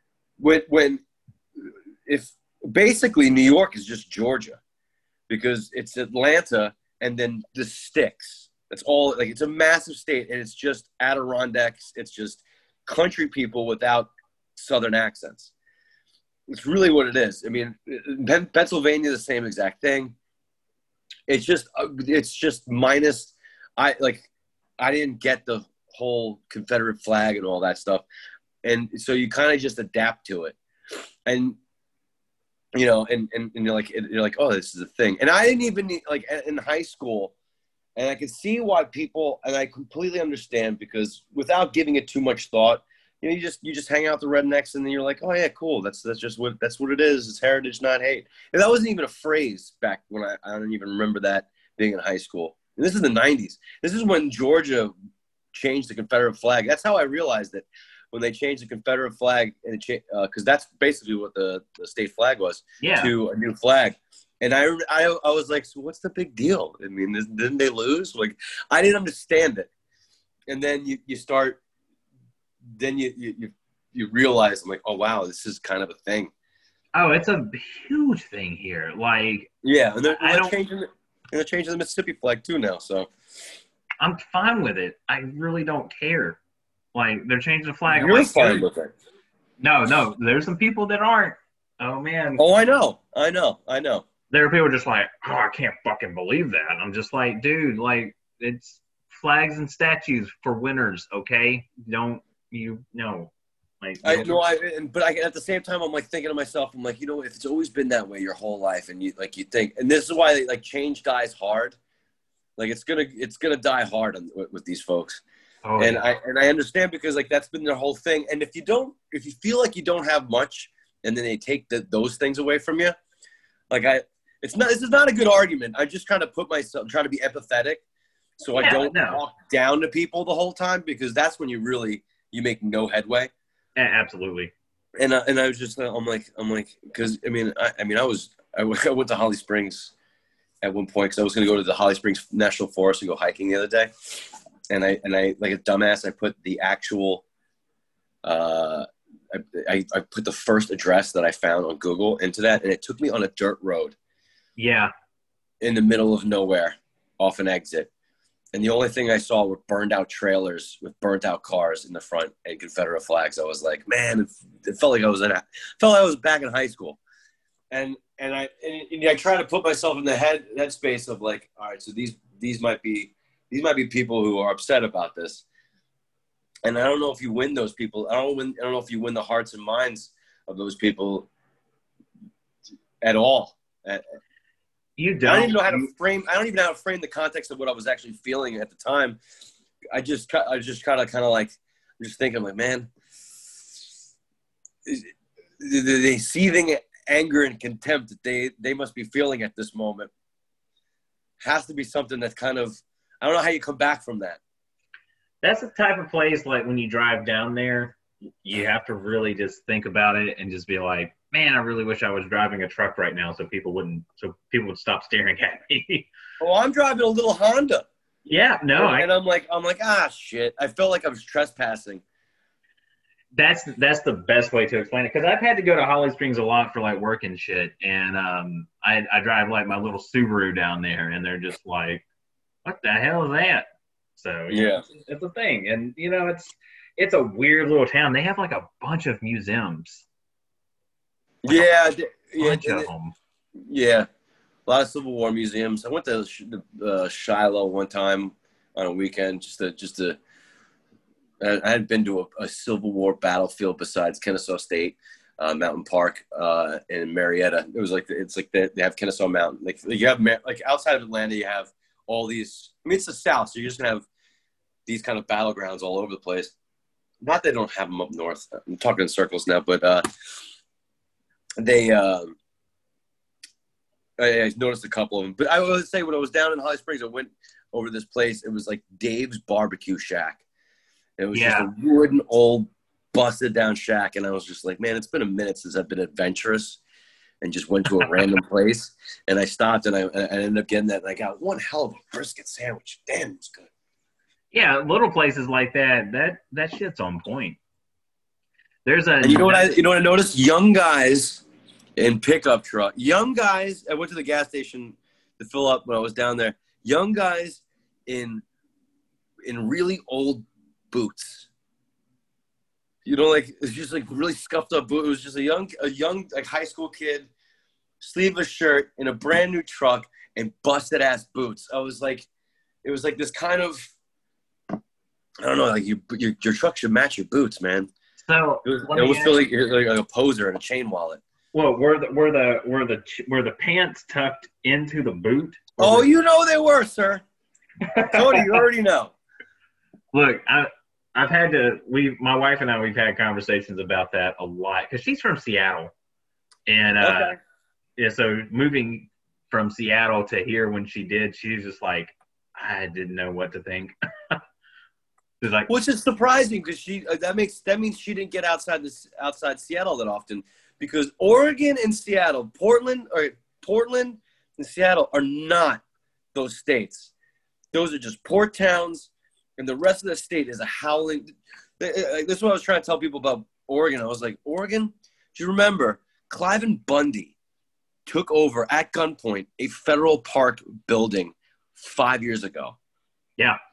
If basically New York is just Georgia, because it's Atlanta and then the sticks. That's all. Like, it's a massive state, and it's just Adirondacks. It's just country people without Southern accents. It's really what it is. I mean, Pennsylvania, the same exact thing. It's just minus. I didn't get the whole Confederate flag and all that stuff, and so you kind of just adapt to it, and and you're like, oh, this is a thing. And I didn't even like in high school, and I could see why people, and I completely understand, because without giving it too much thought, you just hang out with the rednecks, and then you're like, oh yeah, cool. That's what it is. It's heritage, not hate. And that wasn't even a phrase back when I don't even remember that being in high school. And this is the 90s. This is when Georgia changed the Confederate flag. That's how I realized it. When they changed the Confederate flag, and because that's basically what the state flag was, to a new flag. And I was like, so what's the big deal? I mean, didn't they lose? Like, I didn't understand it. And then you start, then you realize, I'm like, oh wow, this is kind of a thing. Oh, it's a huge thing here. Like, yeah, and they're changing the Mississippi flag too now. So I'm fine with it. I really don't care. Like they're changing the flag. I'm You're like, fine dude, with it. no. There's some people that aren't. Oh man, Oh, I know. there are people just like, oh, I can't fucking believe that. I'm just like, dude, like it's flags and statues for winners, okay? Don't you know? Like, you I don't, know, at the same time, I'm like thinking to myself, I'm like, you know, if it's always been that way your whole life, and you think, and this is why like change dies hard. Like it's gonna die hard with these folks, oh and yeah, I understand because like that's been their whole thing. And if you feel like you don't have much, and then they take those things away from you, like this is not a good argument. I'm just trying to trying to be empathetic, so I yeah, don't no, talk down to people the whole time because that's when you make no headway. absolutely. And I was just I'm like because I went to Holly Springs at one point because I was going to go to the Holly Springs National Forest and go hiking the other day, and I like a dumbass I put the actual I put the first address that I found on Google into that, and it took me on a dirt road Yeah, in the middle of nowhere off an exit. And the only thing I saw were burned out trailers with burnt out cars in the front and Confederate flags. I was like, man, it felt like I was back in high school. And I try to put myself in the headspace of like, all right, so these might be people who are upset about this. And I don't know if you win those people. I don't know if you win the hearts and minds of those people at all. you don't. I don't even know how to frame. I don't even know how to frame the context of what I was actually feeling at the time. I just kind of like, I'm just thinking like, man, the seething anger and contempt that they must be feeling at this moment has to be something that's kind of, I don't know how you come back from that. That's the type of place like when you drive down there, you have to really just think about it and just be like, man, I really wish I was driving a truck right now so people would stop staring at me. Well, I'm driving a little Honda. Yeah, no, and I'm like, shit. I felt like I was trespassing. that's the best way to explain it because I've had to go to Holly Springs a lot for like work and shit, and I drive like my little Subaru down there, and they're just like, what the hell is that? So yeah, it's a thing, and it's a weird little town. They have like a bunch of museums. Like a bunch of them. Yeah, a lot of Civil War museums. I went to Shiloh one time on a weekend just to. I hadn't been to a Civil War battlefield besides Kennesaw State Mountain Park in Marietta. They have Kennesaw Mountain. Like you have like outside of Atlanta, you have all these. I mean, it's the South, so you're just gonna have these kind of battlegrounds all over the place. Not that they don't have them up north. I'm talking in circles now, but I noticed a couple of them. But I would say when I was down in Holly Springs, I went over this place. It was like Dave's Barbecue Shack. It was just a wooden, old, busted down shack. And I was just like, man, it's been a minute since I've been adventurous and just went to a random place. And I stopped and I ended up getting that. And I got one hell of a brisket sandwich. Damn, it's good. Yeah, little places like that shit's on point. And you know what I noticed? Young guys in pickup truck. Young guys, I went to the gas station to fill up when I was down there. Young guys in really old boots. Like it's just like really scuffed up boot. It was just a young like high school kid, sleeveless shirt in a brand new truck and busted ass boots. It was like this kind of, I don't know, like your truck should match your boots, man. So it was feel like you're like a poser in a chain wallet. Well, were the pants tucked into the boot? Oh, you know they were, sir. Cody, you already know. Look, I've had to. My wife and I, we've had conversations about that a lot because she's from Seattle, and okay. Yeah. So moving from Seattle to here when she did, she was just like, I didn't know what to think. Like, which is surprising because that means she didn't get outside Seattle that often, because Oregon and Seattle, Portland and Seattle are not those states. Those are just port towns, and the rest of the state is a howling. This is what I was trying to tell people about Oregon. I was like, Oregon, do you remember Cliven Bundy took over at gunpoint a federal park building 5 years ago? Yeah.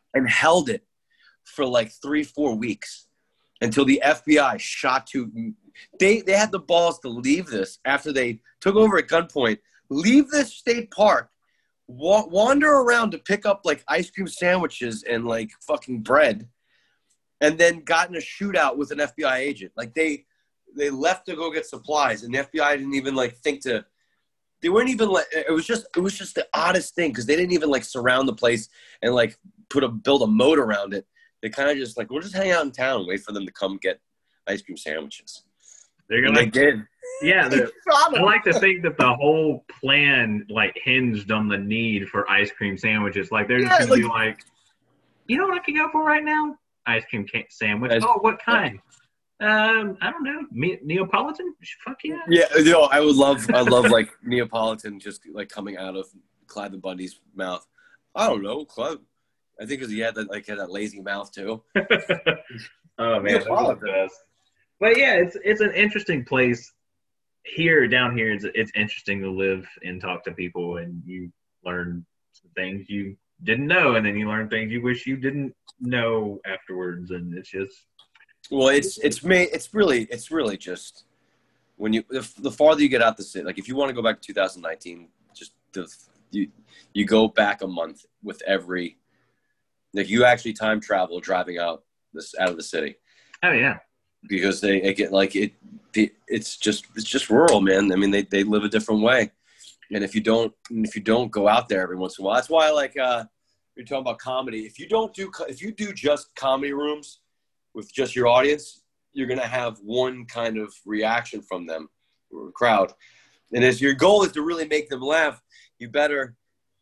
and held it for like 3-4 weeks until the FBI shot to. They had the balls to leave this after they took over at gunpoint. Leave this state park, wander around to pick up like ice cream sandwiches and like fucking bread, and then got in a shootout with an FBI agent. Like they left to go get supplies, and the FBI didn't even like think to. They weren't even like, it was just the oddest thing because they didn't even like surround the place and like build a moat around it. They kind of just like, we'll just hang out in town and wait for them to come get ice cream sandwiches. They did. Yeah, I like to think that the whole plan like hinged on the need for ice cream sandwiches. Like they're just gonna be like, you know what I could go for right now? Ice cream sandwich. Oh, what kind? I don't know. Neapolitan? Fuck yeah. Yeah, I love like Neapolitan just like coming out of Clive and Bundy's mouth. I don't know, Clive. I think because he had that lazy mouth too. Oh man, that's the best. But yeah, it's an interesting place. Down here, it's interesting to live and talk to people, and you learn some things you didn't know, and then you learn things you wish you didn't know afterwards, and it's just. Well, it's really just when the farther you get out the city. Like if you want to go back to 2019, just you go back a month with every. Like you actually time travel driving out of the city. Oh yeah. Because they get like it's just rural, man. I mean, they live a different way, and if you don't go out there every once in a while, that's why like you're talking about comedy. If you do just comedy rooms with just your audience, you're gonna have one kind of reaction from them, or the crowd, and as your goal is to really make them laugh, you better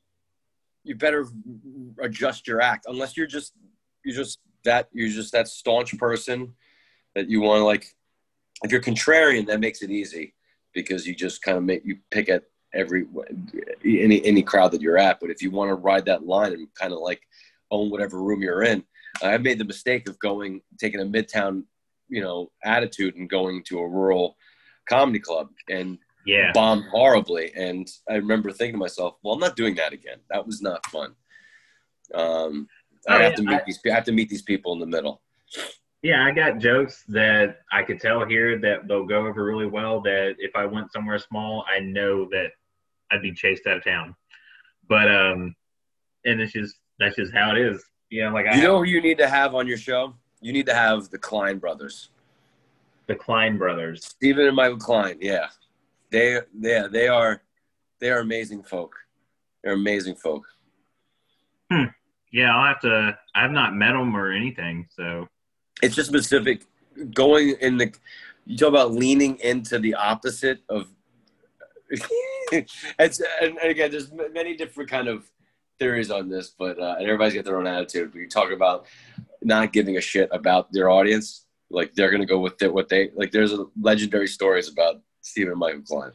adjust your act. Unless you're just that staunch person. That you want to like, if you're contrarian, that makes it easy because you just kind of you pick at any crowd that you're at. But if you want to ride that line and kind of like own whatever room you're in, I made the mistake of taking a Midtown, attitude and going to a rural comedy club and bombed horribly. And I remember thinking to myself, well, I'm not doing that again. That was not fun. I have to meet these people in the middle. Yeah, I got jokes that I could tell here that they'll go over really well, that if I went somewhere small, I know that I'd be chased out of town. But and that's just how it is. Like who you need to have on your show? You need to have the Klein brothers. The Klein brothers. Stephen and Michael Klein, yeah. They are amazing folk. They're amazing folk. Yeah, I have not met them or anything, so it's just specific going in you talk about leaning into the opposite of and again, there's many different kind of theories on this, but and everybody's got their own attitude. But you talk about not giving a shit about their audience, like they're gonna go with what they like. There's legendary stories about Stephen and Michael Klein.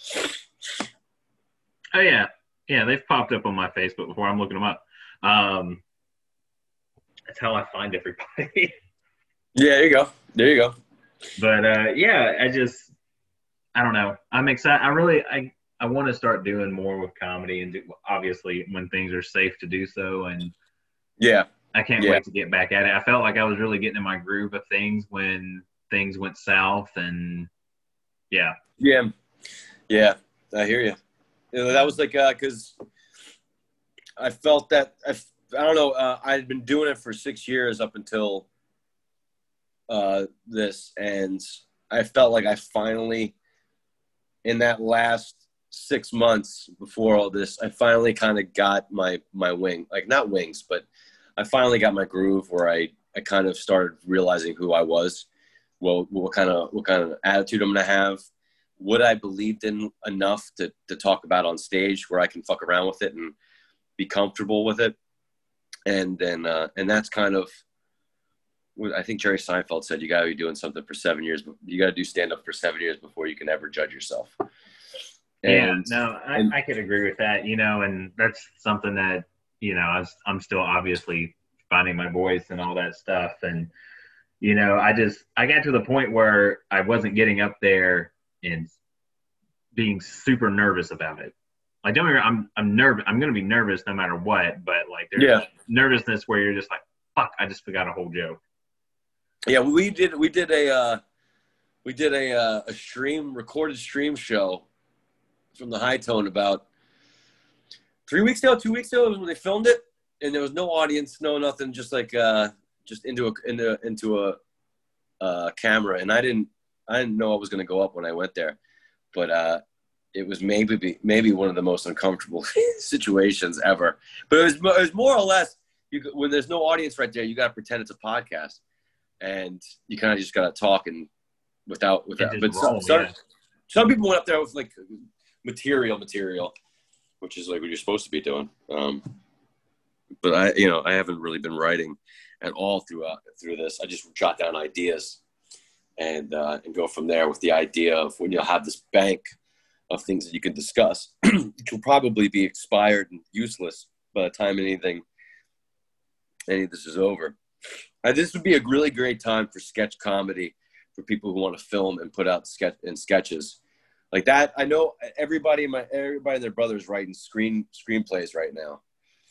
Oh yeah, they've popped up on my Facebook before. I'm looking them up. That's how I find everybody. Yeah, there you go. But I don't know. I'm excited. I want to start doing more with comedy, and obviously when things are safe to do so. And I can't wait to get back at it. I felt like I was really getting in my groove of things when things went south, and yeah. I hear you. That was like because I felt that I don't know. I had been doing it for 6 years up until this, and I felt like I finally, in that last 6 months before all this, I finally kind of got my wing, like not wings, but I finally got my groove where I kind of started realizing who I was, well, what kind of attitude I'm gonna have, what I believed in enough to talk about on stage where I can fuck around with it and be comfortable with it, and then and that's kind of. I think Jerry Seinfeld said you got to be doing something for 7 years. You got to do stand-up for 7 years before you can ever judge yourself. I could agree with that, and that's something that, I'm still obviously finding my voice and all that stuff. And, I got to the point where I wasn't getting up there and being super nervous about it. Like, don't get me wrong, I'm nervous. I'm gonna be nervous no matter what. But like, there's Yeah. nervousness where you're just like, fuck, I just forgot a whole joke. Yeah, we did a recorded stream show from the High Tone about 2 weeks ago when they filmed it, and there was no audience, no nothing, just like just into a camera, and I didn't know I was going to go up when I went there, but it was maybe one of the most uncomfortable situations ever. But it was more or less when there's no audience right there, you got to pretend it's a podcast, and you kind of just got to talk and without. But some people went up there with like material, which is like what you're supposed to be doing. But I haven't really been writing at all through this. I just jot down ideas and go from there with the idea of when you'll have this bank of things that you can discuss, which will probably be expired and useless by the time any of this is over. This would be a really great time for sketch comedy for people who want to film and put out sketches like that. I know everybody and their brothers writing screenplays right now.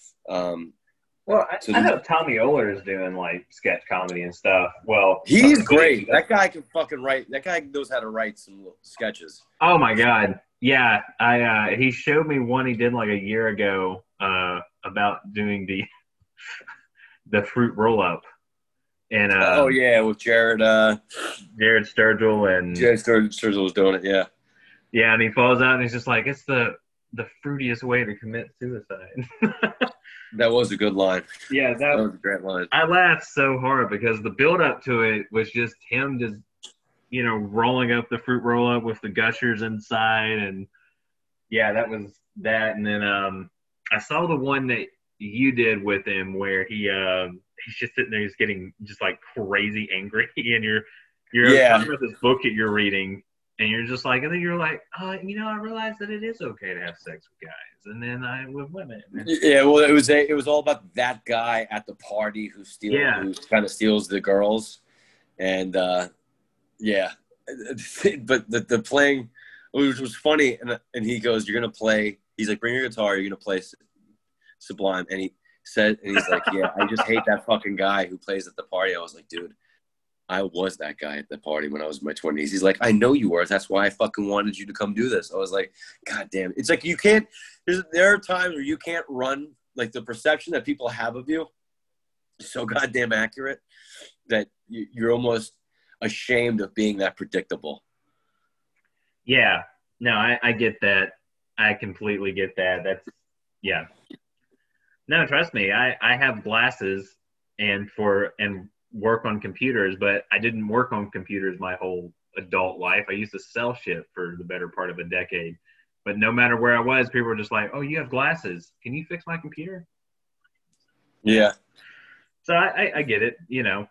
Well, I know Tommy Oler is doing like sketch comedy and stuff. Well, he's great. That guy can fucking write. That guy knows how to write some sketches. Oh my god, yeah. He showed me one he did like a year ago about doing the fruit roll up. And with Jared Sturgill and Jared Sturgill was doing it. Yeah, and he falls out and he's just like, it's the fruitiest way to commit suicide. That was a good line. Yeah, that was a great line. I laughed so hard because the build up to it was just him just, rolling up the fruit roll up with the gushers inside. And yeah, that was that. And then I saw the one that you did with him where he's just sitting there, he's getting just like crazy angry. And you're talking about this book that you're reading. And you're just like, and then you're like, I realized that it is okay to have sex with guys, and then with women. Yeah, well, it was all about that guy at the party who kind of steals the girls, and yeah, but the playing, which was funny, and he goes, "You're gonna play." He's like, "Bring your guitar. You're gonna play Sublime," and he's like, "Yeah, I just hate that fucking guy who plays at the party." I was like, dude, I was that guy at the party when I was in my 20s. He's like, I know you were. That's why I fucking wanted you to come do this. I was like, God damn. It's like you can't – there are times where you can't run – like the perception that people have of you is so goddamn accurate that you're almost ashamed of being that predictable. Yeah. No, I get that. I completely get that. That's – yeah. No, trust me. I have glasses and work on computers, but I didn't work on computers my whole adult life. I used to sell shit for the better part of a decade. But no matter where I was, people were just like, "Oh, you have glasses. Can you fix my computer?" Yeah. So I get it.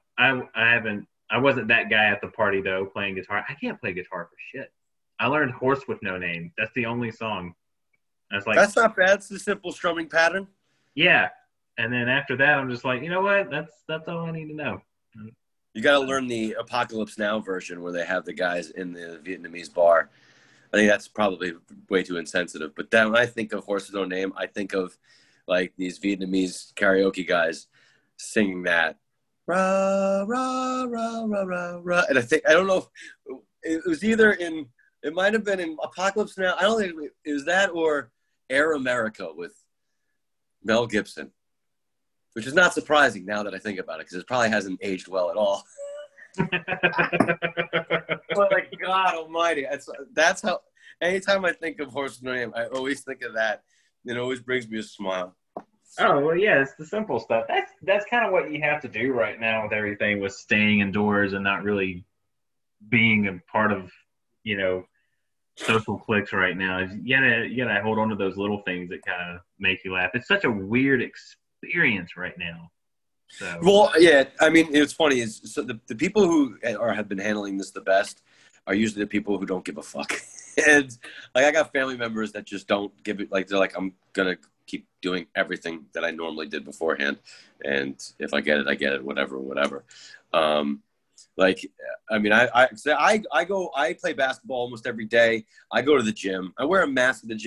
I wasn't that guy at the party though playing guitar. I can't play guitar for shit. I learned Horse with No Name. That's the only song. That's not bad. It's a simple strumming pattern. Yeah. And then after that, I'm just like, you know what? That's all I need to know. You got to learn the Apocalypse Now version where they have the guys in the Vietnamese bar. I think that's probably way too insensitive. But then when I think of Horse with No Name, I think of like these Vietnamese karaoke guys singing that. Rah, rah, rah, rah, rah, rah. And I don't know if it was it might have been in Apocalypse Now. I don't think it was that or Air America with Mel Gibson. Which is not surprising now that I think about it, because it probably hasn't aged well at all. But like, God almighty. That's how, anytime I think of Horse with No Name, I always think of that. It always brings me a smile. Oh, well, yeah, it's the simple stuff. That's kind of what you have to do right now with everything, with staying indoors and not really being a part of, social cliques right now. You gotta hold on to those little things that kind of make you laugh. It's such a weird experience right now. So. Well, yeah, I mean, it's funny. So the people who have been handling this the best are usually the people who don't give a fuck. And like, I got family members that just don't give it. Like, they're like, I'm gonna keep doing everything that I normally did beforehand, and if I get it, whatever. Like, I mean, I play basketball almost every day. I go to the gym. I wear a mask at the gym.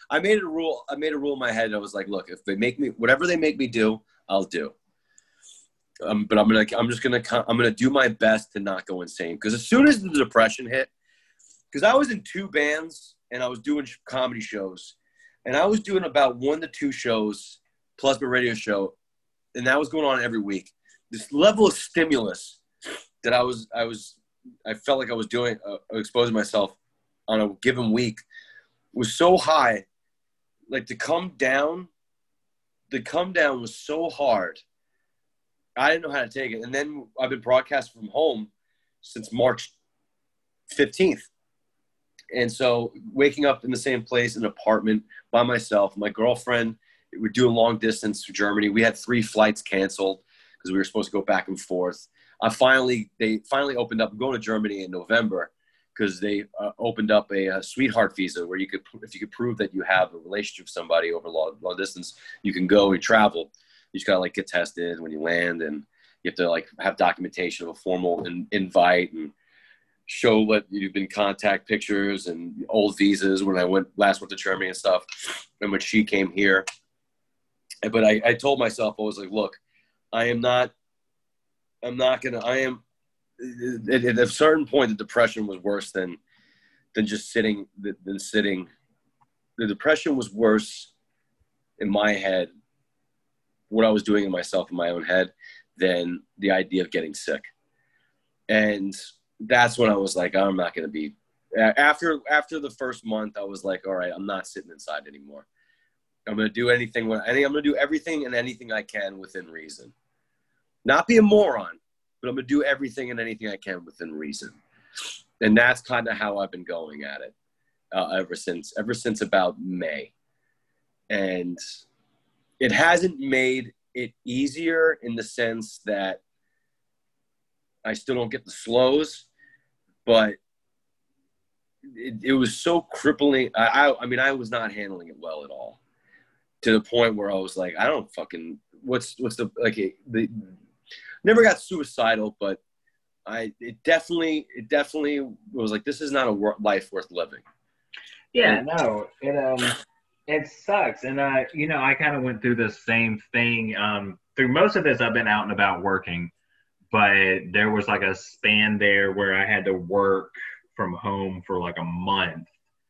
I made a rule in my head. I was like, look, if they make me, whatever they make me do, I'll do. But I'm gonna do my best to not go insane. Because as soon as the depression hit, because I was in 2 bands and I was doing comedy shows, and I was doing about 1 to 2 shows plus my radio show, and that was going on every week. This level of stimulus that I felt like I was doing, exposing myself on a given week, was so high. Like the come down was so hard. I didn't know how to take it. And then I've been broadcasting from home since March 15th. And so waking up in the same place, in an apartment by myself, my girlfriend, we're doing long distance to Germany. We had 3 flights canceled because we were supposed to go back and forth. They finally opened up. I'm going to Germany in November because they opened up a sweetheart visa where if you could prove that you have a relationship with somebody over long distance, you can go and travel. You just gotta get tested when you land, and you have to have documentation of a formal invite and show what you've been contact pictures and old visas when I last went to Germany and stuff. And when she came here, but I told myself, I was like, look, at a certain point, the depression was worse than just sitting. The depression was worse in my head, what I was doing in myself in my own head, than the idea of getting sick. And that's when I was like, I'm not going to be, after the first month, I was like, all right, I'm not sitting inside anymore. I'm going to do anything. I'm going to do everything and anything I can within reason. Not be a moron, but I'm going to do everything and anything I can within reason. And that's kind of how I've been going at it ever since about May. And it hasn't made it easier in the sense that I still don't get the slows, but it was so crippling. I mean, I was not handling it well at all, to the point where I was like, I don't fucking, never got suicidal, but it definitely was like, this is not a life worth living. Yeah, no, it sucks. And I kind of went through the same thing. Through most of this, I've been out and about working, but there was like a span there where I had to work from home for like a month.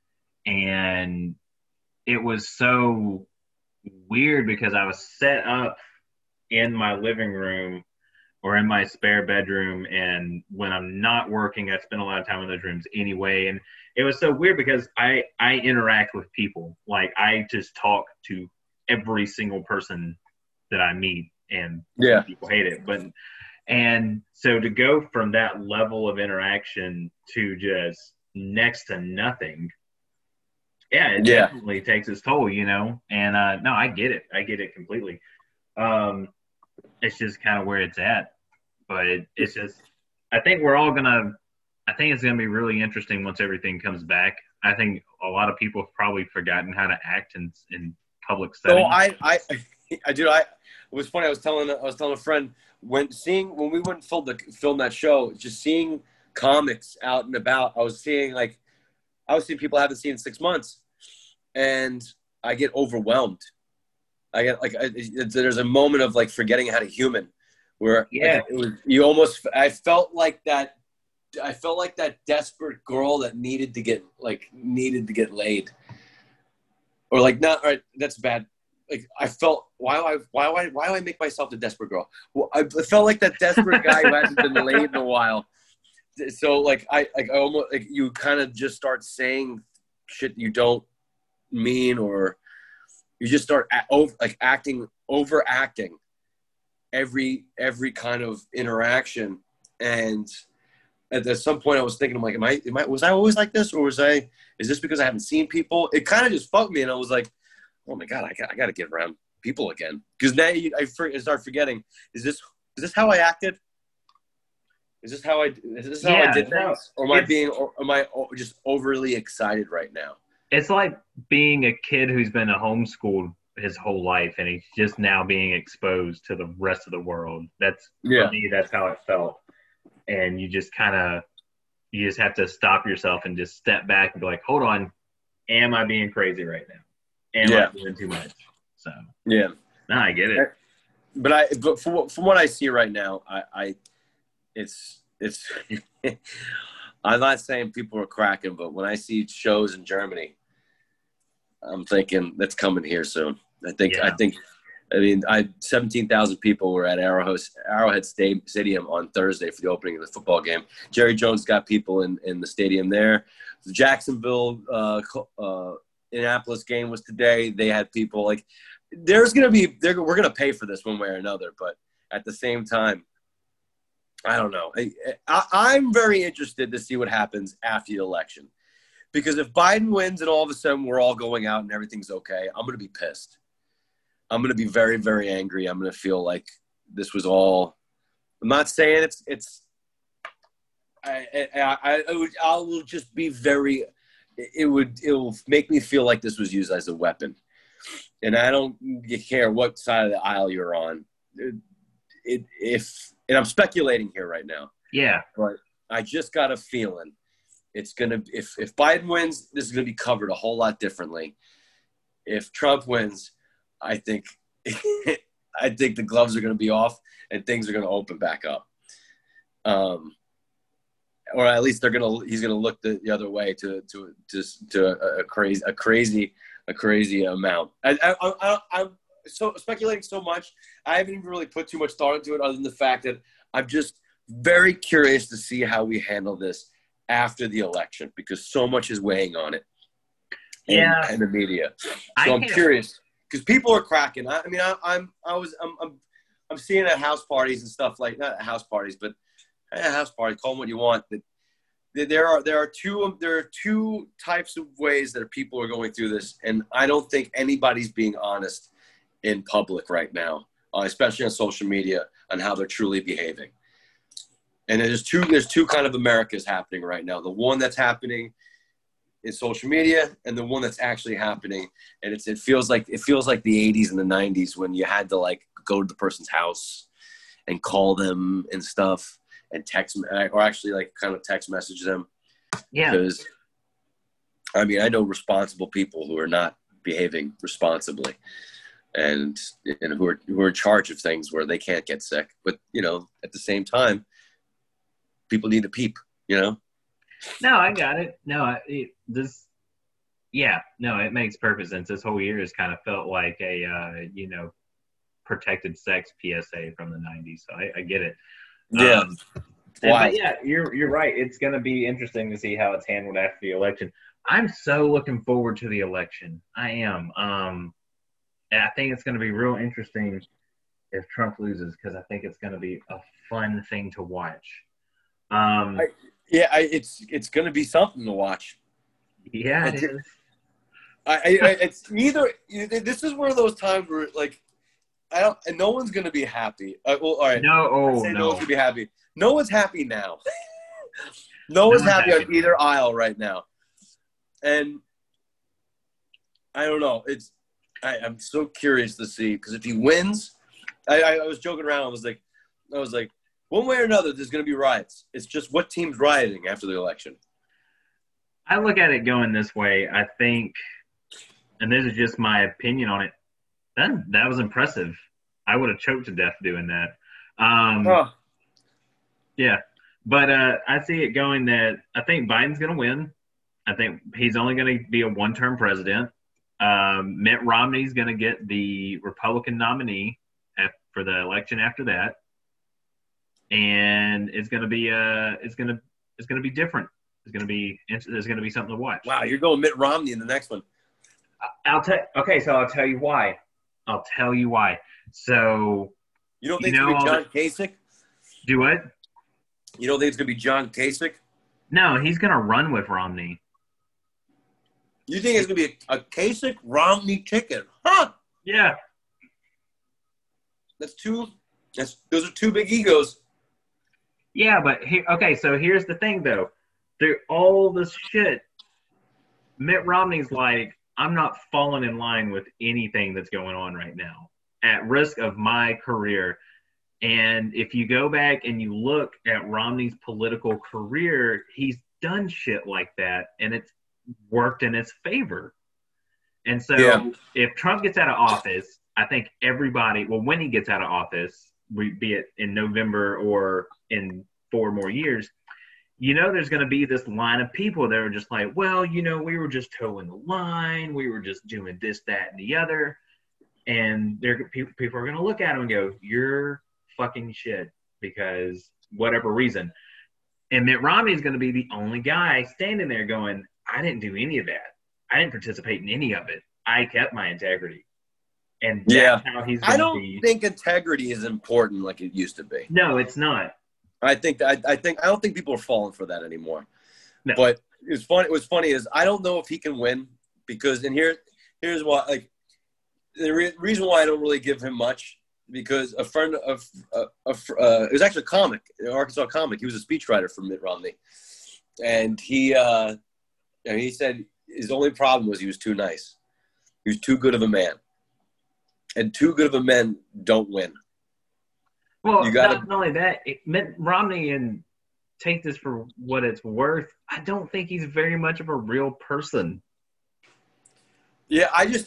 And it was so weird because I was set up in my living room or in my spare bedroom. And when I'm not working, I spend a lot of time in those rooms anyway. And it was so weird because I interact with people. Like I just talk to every single person that I meet, and people hate it. And so to go from that level of interaction to just next to nothing, it definitely takes its toll, And no, I get it. I get it completely. It's just kind of where it's at. But it's just, I think it's going to be really interesting once everything comes back. I think a lot of people have probably forgotten how to act in public settings. So it was funny. I was telling a friend, when we went and film that show, just seeing comics out and about, I was seeing people I haven't seen in 6 months, and I get overwhelmed. I get there's a moment of forgetting how to human, where I felt like that desperate girl that needed to get laid, or not. All right, that's bad. I felt, why do I make myself the desperate girl? Well, I felt like that desperate guy who hasn't been laid in a while. So I almost you kind of just start saying shit you don't mean, or you just start overacting every kind of interaction. And at some point I was thinking, I'm like, was I always like this, or is this because I haven't seen people? It kind of just fucked me, and I was like, oh my God, I got to get around people again. Because now I start forgetting, is this how I acted? Is this how I did things? Or am I just overly excited right now? It's like being a kid who's been homeschooled his whole life, and he's just now being exposed to the rest of the world. For me, that's how it felt. And you just have to stop yourself and just step back and be like, hold on, am I being crazy right now? and Yeah. like doing too much. So Yeah. no, I get it. But from what I see right now, it's I'm not saying people are cracking, but when I see shows in Germany, I'm thinking that's coming here soon. I mean, 17,000 people were at Arrowhead Stadium on Thursday for the opening of the football game. Jerry Jones got people in the stadium there. The Jacksonville, Indianapolis game was today. They had people like. We're going to pay for this one way or another, but at the same time, I don't know. I'm very interested to see what happens after the election, because if Biden wins and all of a sudden we're all going out and everything's okay, I'm going to be pissed. I'm going to be very, very angry. I'm going to feel like this was all. I'm not saying it's. I will just be very. It will make me feel like this was used as a weapon. And I don't care what side of the aisle you're on. And I'm speculating here right now. Yeah. But I just got a feeling it's going to – if Biden wins, this is going to be covered a whole lot differently. If Trump wins, I think the gloves are going to be off and things are going to open back up. Or at least he's going to look the other way to a crazy amount. I'm so speculating so much. I haven't even really put too much thought into it, other than the fact that I'm just very curious to see how we handle this after the election, because so much is weighing on it. And the media. So I'm curious, because people are cracking. I'm seeing at house parties and stuff, like not at house parties, but at house parties, call them what you want. That there are two types of ways that people are going through this, and I don't think anybody's being honest in public right now, especially on social media, on how they're truly behaving. And there's two kind of Americas happening right now. The one that's happening in social media, and the one that's actually happening. And it feels like the 80s and the 90s, when you had to like go to the person's house and call them and stuff, and text, or actually like kind of text message them. Yeah. Because I know responsible people who are not behaving responsibly, and who are in charge of things where they can't get sick. But at the same time, people need to peep. No, I got it. No, it makes perfect sense. This whole year has kind of felt like a protected sex PSA from the 90s. So I get it. Yeah. But yeah, you're right. It's going to be interesting to see how it's handled after the election. I'm so looking forward to the election. I am. And I think it's going to be real interesting if Trump loses, because I think it's going to be a fun thing to watch. It's going to be something to watch. Yeah, it is. It's either this is one of those times where like no one's going to be happy. All right. No one's going to be happy. No one's happy now. No one's happy on either aisle right now. And I don't know. I'm so curious to see, because if he wins, I was joking around. I was like, one way or another, there's going to be riots. It's just what team's rioting after the election. I look at it going this way. I think, and this is just my opinion on it, that was impressive. I would have choked to death doing that. Yeah. But I see it going that I think Biden's going to win. I think he's only going to be a one-term president. Mitt Romney's going to get the Republican nominee for the election after that. And it's going to be different. There's going to be something to watch. Wow, you're going Mitt Romney in the next one. So I'll tell you why. So you don't think it's going to be John Kasich? Do what? You don't think it's going to be John Kasich? No, he's going to run with Romney. You think it's going to be a Kasich-Romney ticket? Huh? Yeah. Those are two big egos. Yeah, but so here's the thing, though. Through all this shit, Mitt Romney's like, I'm not falling in line with anything that's going on right now, at risk of my career. And if you go back and you look at Romney's political career, he's done shit like that, and it's worked in his favor. And so Yeah. if Trump gets out of office, I think everybody, well, when he gets out of office, be it in November or in 4 more years, there's going to be this line of people that are just like, well, we were just towing the line. We were just doing this, that, and the other. And people are going to look at him and go, you're fucking shit because whatever reason. And Mitt Romney is going to be the only guy standing there going, I didn't do any of that. I didn't participate in any of it. I kept my integrity. And that's how he's going to be. I don't think integrity is important like it used to be. No, it's not. I don't think people are falling for that anymore. No. But it's funny. What's funny is I don't know if he can win because, and here's why. Like the reason why I don't really give him much because a friend of it was actually a comic, an Arkansas comic. He was a speechwriter for Mitt Romney, and he said his only problem was he was too nice. He was too good of a man, and too good of a men don't win. Well, not only that, Mitt Romney, and take this for what it's worth, I don't think he's very much of a real person. Yeah,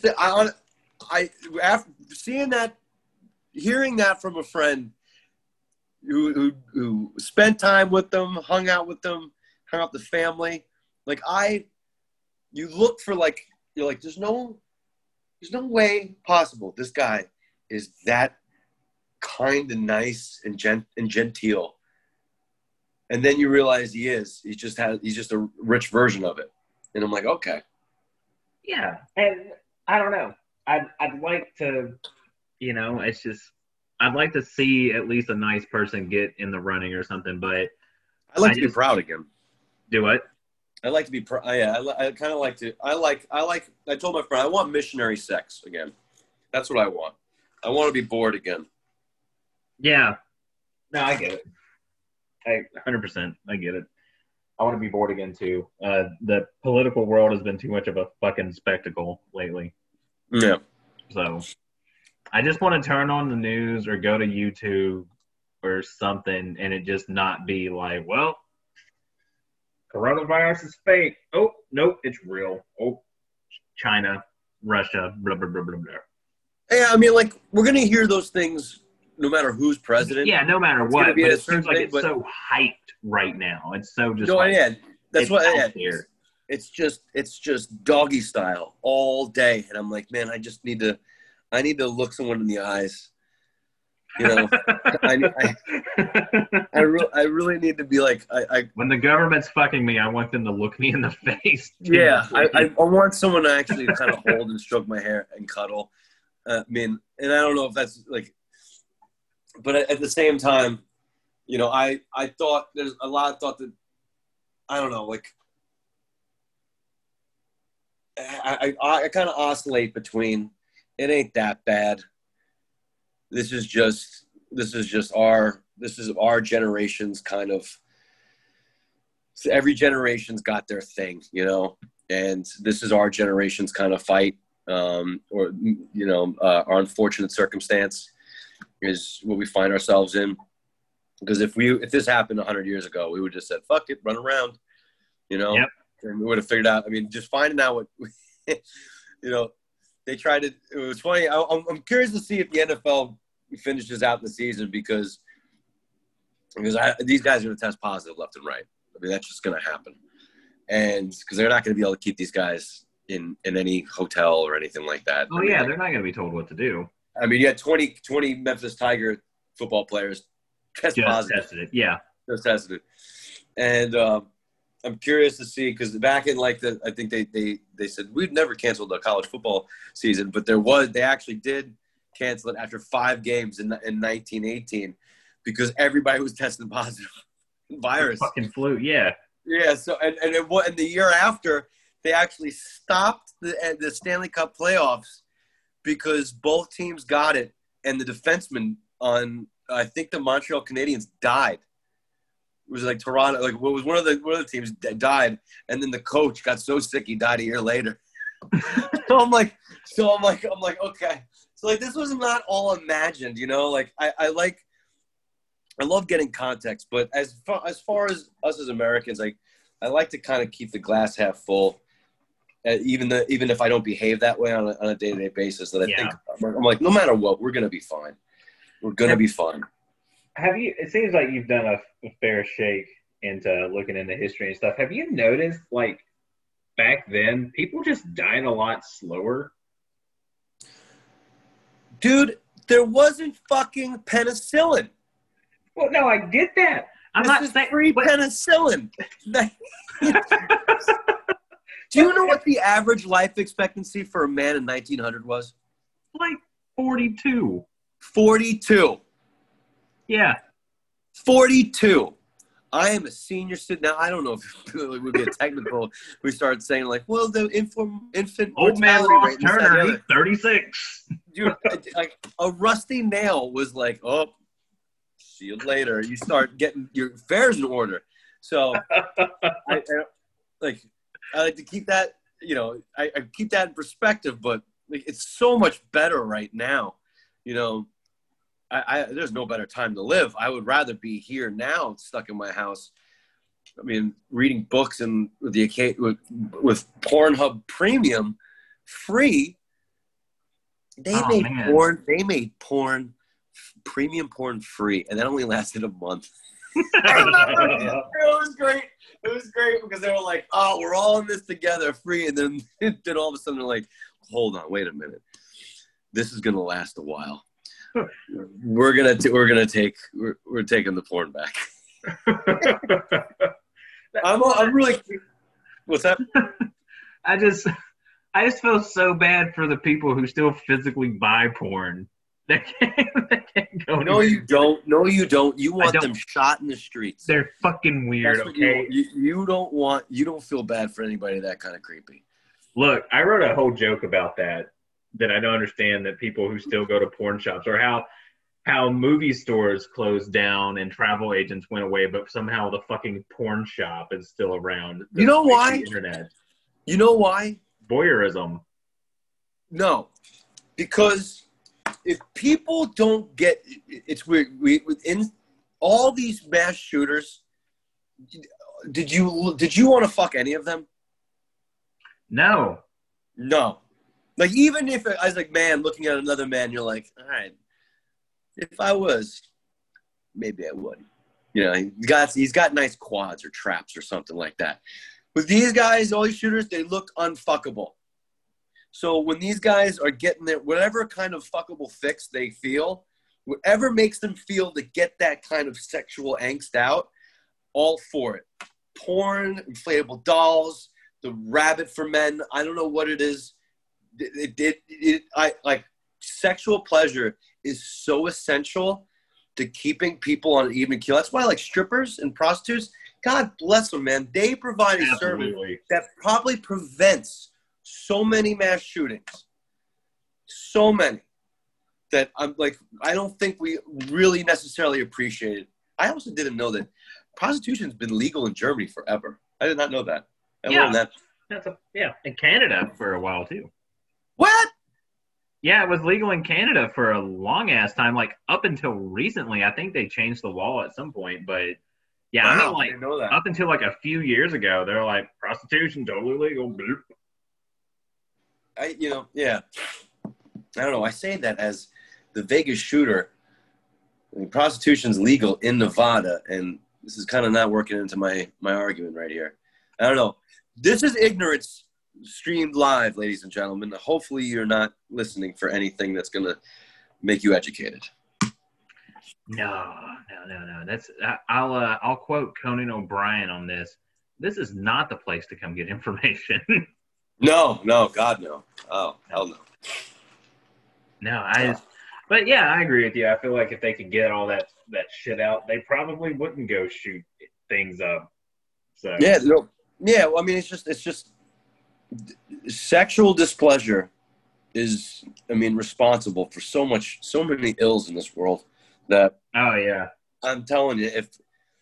after seeing that, hearing that from a friend who spent time with them, hung out with them, hung out with the family, you look for you're like, there's no way possible this guy is that kind and nice and genteel. And then you realize he is. He's just a rich version of it. And I'm like, okay. Yeah. And I don't know. I'd like to, it's just, I'd like to see at least a nice person get in the running or something, but I'd like to be proud again. Do what? I'd like to be proud. Yeah. I kind of like to, I told my friend, I want missionary sex again. That's what I want. I want to be bored again. Yeah. No, I get it. 100%. I get it. I want to be bored again too. The political world has been too much of a fucking spectacle lately. Yeah. So I just want to turn on the news or go to YouTube or something and it just not be like, well, coronavirus is fake. Oh, nope, it's real. Oh, China, Russia, blah, blah, blah, blah, blah. Yeah, I mean, we're going to hear those things no matter who's president. Yeah, no matter what. But it seems like it's so hyped right now. It's so just that's what it's just doggy style all day. And I'm like, man, I need to look someone in the eyes. I really need to be like, when the government's fucking me, I want them to look me in the face. Yeah, I want someone to actually kind of hold and stroke my hair and cuddle. I mean, and I don't know if that's but at the same time, I thought there's a lot of thought that, I don't know, I kind of oscillate between it ain't that bad. This is our generation's kind of, every generation's got their thing, and this is our generation's kind of fight, our unfortunate circumstance is what we find ourselves in. Because if this happened 100 years ago, we would just said, fuck it, run around, Yep. And we would have figured out, I mean, just finding out what, they tried to, it was funny. I'm curious to see if the NFL finishes out the season because these guys are going to test positive left and right. I mean, that's just going to happen. And because they're not going to be able to keep these guys in any hotel or anything like that. Oh, yeah, they're not going to be told what to do. I mean, you had 20 Memphis Tiger football players test positive. Tested it, yeah. Just tested it. And I'm curious to see, because back in I think they said we'd never canceled the college football season, but they actually did cancel it after 5 games in 1918 because everybody was testing positive virus. The fucking flu, yeah. Yeah. So and the year after they actually stopped the Stanley Cup playoffs because both teams got it, and the defenseman on I think the Montreal Canadiens died. It was Toronto, what was one of the teams that died, and then the coach got so sick he died a year later. so I'm like, okay. So this was not all imagined, I love getting context, but as far as us as Americans, I like to kind of keep the glass half full. even if I don't behave that way on a day-to-day basis, that I Yeah. think I'm like, no matter what, we're gonna be fine. We're gonna be fine. It seems like you've done a fair shake into looking into history and stuff. Have you noticed, like, back then, people just died a lot slower? Dude, there wasn't fucking penicillin. Well, no, I get that. I'm not saying free penicillin. Do you know what the average life expectancy for a man in 1900 was? Like 42. 42. Yeah. 42. I am a senior citizen. Now, I don't know if it would be a technical. We started saying, like, well, the infant Old man mortality Ross rate. Turner, he's 36. Dude, like, a rusty nail was like, oh, see you later. You start getting your affairs in order. So, I like to keep that, I keep that in perspective, but like, it's so much better right now. There's no better time to live. I would rather be here now, stuck in my house. I mean, reading books and with Pornhub Premium free. They made porn, premium porn free, and that only lasted a month. I remember it was great. It was great because they were like, "Oh, we're all in this together, free," and then all of a sudden they're like, "Hold on, wait a minute. This is gonna last a while. We're taking the porn back." I'm really. What's that? I just feel so bad for the people who still physically buy porn. They can't go. No, you don't. No, you don't. You want them shot in the streets. They're fucking weird. Okay. You don't feel bad for anybody that kind of creepy. Look, I wrote a whole joke about that I don't understand, that people who still go to porn shops, or how movie stores closed down and travel agents went away, but somehow the fucking porn shop is still around. You know why? The internet. You know why? Voyeurism. No, because if people don't get, it's weird. In all these mass shooters, did you want to fuck any of them? No. Like, even if I was like, man, looking at another man, you're like, all right, if I was, maybe I would. He's got nice quads or traps or something like that. With these guys, all these shooters, they look unfuckable. So when these guys are getting their whatever kind of fuckable fix they feel, whatever makes them feel to get that kind of sexual angst out, all for it. Porn, inflatable dolls, the rabbit for men. I don't know what it is. Sexual pleasure is so essential to keeping people on an even keel. That's why, like, strippers and prostitutes, God bless them, man. They provide a service that probably prevents so many mass shootings. So many. That I don't think we really necessarily appreciate it. I also didn't know that prostitution's been legal in Germany forever. I did not know that. I learned that. In Canada for a while too. What? Yeah, it was legal in Canada for a long ass time, like up until recently. I think they changed the law at some point, but yeah, wow, I didn't know that. Up until like a few years ago, they're like, prostitution totally legal. I don't know. I say that as the Vegas shooter. I mean, prostitution's legal in Nevada, and this is kind of not working into my argument right here. I don't know. This is ignorance streamed live, ladies and gentlemen. Hopefully you're not listening for anything that's going to make you educated. No. That's I'll quote Conan O'Brien on this. This is not the place to come get information. No, God, no. Oh, hell no. But yeah, I agree with you. I feel like if they could get all that shit out, they probably wouldn't go shoot things up. So yeah, no. Yeah, well, I mean, it's just sexual displeasure is, responsible for so many ills in this world that. Oh yeah. I'm telling you, if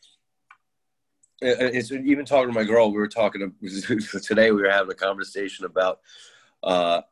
it's even talking to my girl, we were talking today. We were having a conversation about our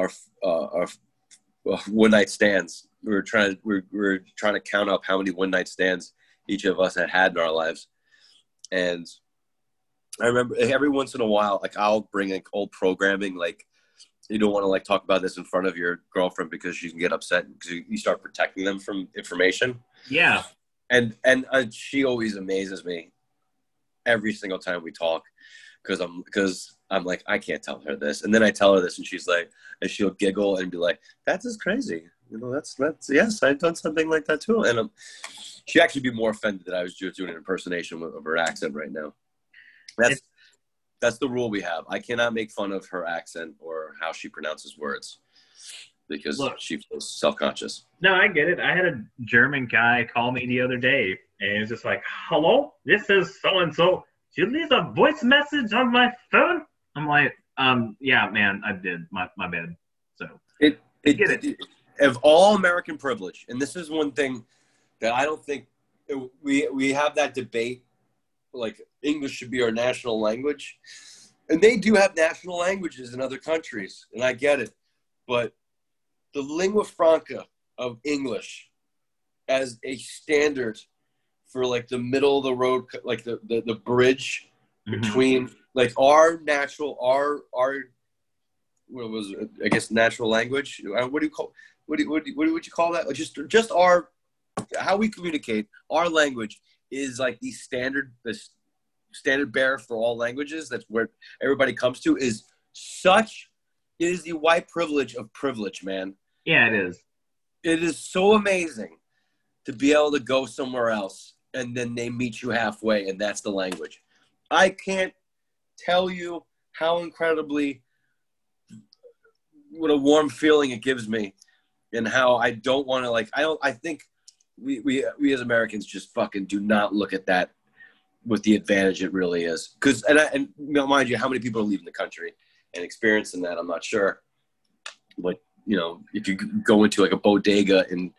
one night stands. We were trying to count up how many one night stands each of us had in our lives, and I remember every once in a while, like I'll bring like old programming, like you don't want to like talk about this in front of your girlfriend because she can get upset because you start protecting them from information. Yeah. And she always amazes me every single time we talk because I'm like, I can't tell her this, and then I tell her this, and she's like, and she'll giggle and be like, "That's just crazy." You know, that's yes, I've done something like that too, and she'd actually be more offended that I was just doing an impersonation of her accent right now. That's the rule we have. I cannot make fun of her accent or how she pronounces words because she feels self-conscious. No, I get it. I had a German guy call me the other day, and he was just like, "Hello, this is so and so. Did you leave a voice message on my phone?" I'm like, yeah, man, I did. My bad. So it of all American privilege, and this is one thing that I don't think we have that debate. Like English should be our national language, and they do have national languages in other countries, and I get it. But the lingua franca of English as a standard for like the middle of the road, like the bridge between like our what was it? I guess natural language. What do you call what would you call that? Like just our how we communicate. Our language is like the standard bearer for all languages. That's where everybody comes to. Is such. It is the white privilege of privilege, man. Yeah, it is. It is so amazing to be able to go somewhere else and then they meet you halfway, and that's the language. I can't tell you how incredibly what a warm feeling it gives me, and how I don't want to I think we as Americans just fucking do not look at that with the advantage it really is. Because and mind you, how many people are leaving the country and experiencing that, I'm not sure. But you know, if you go into like a bodega in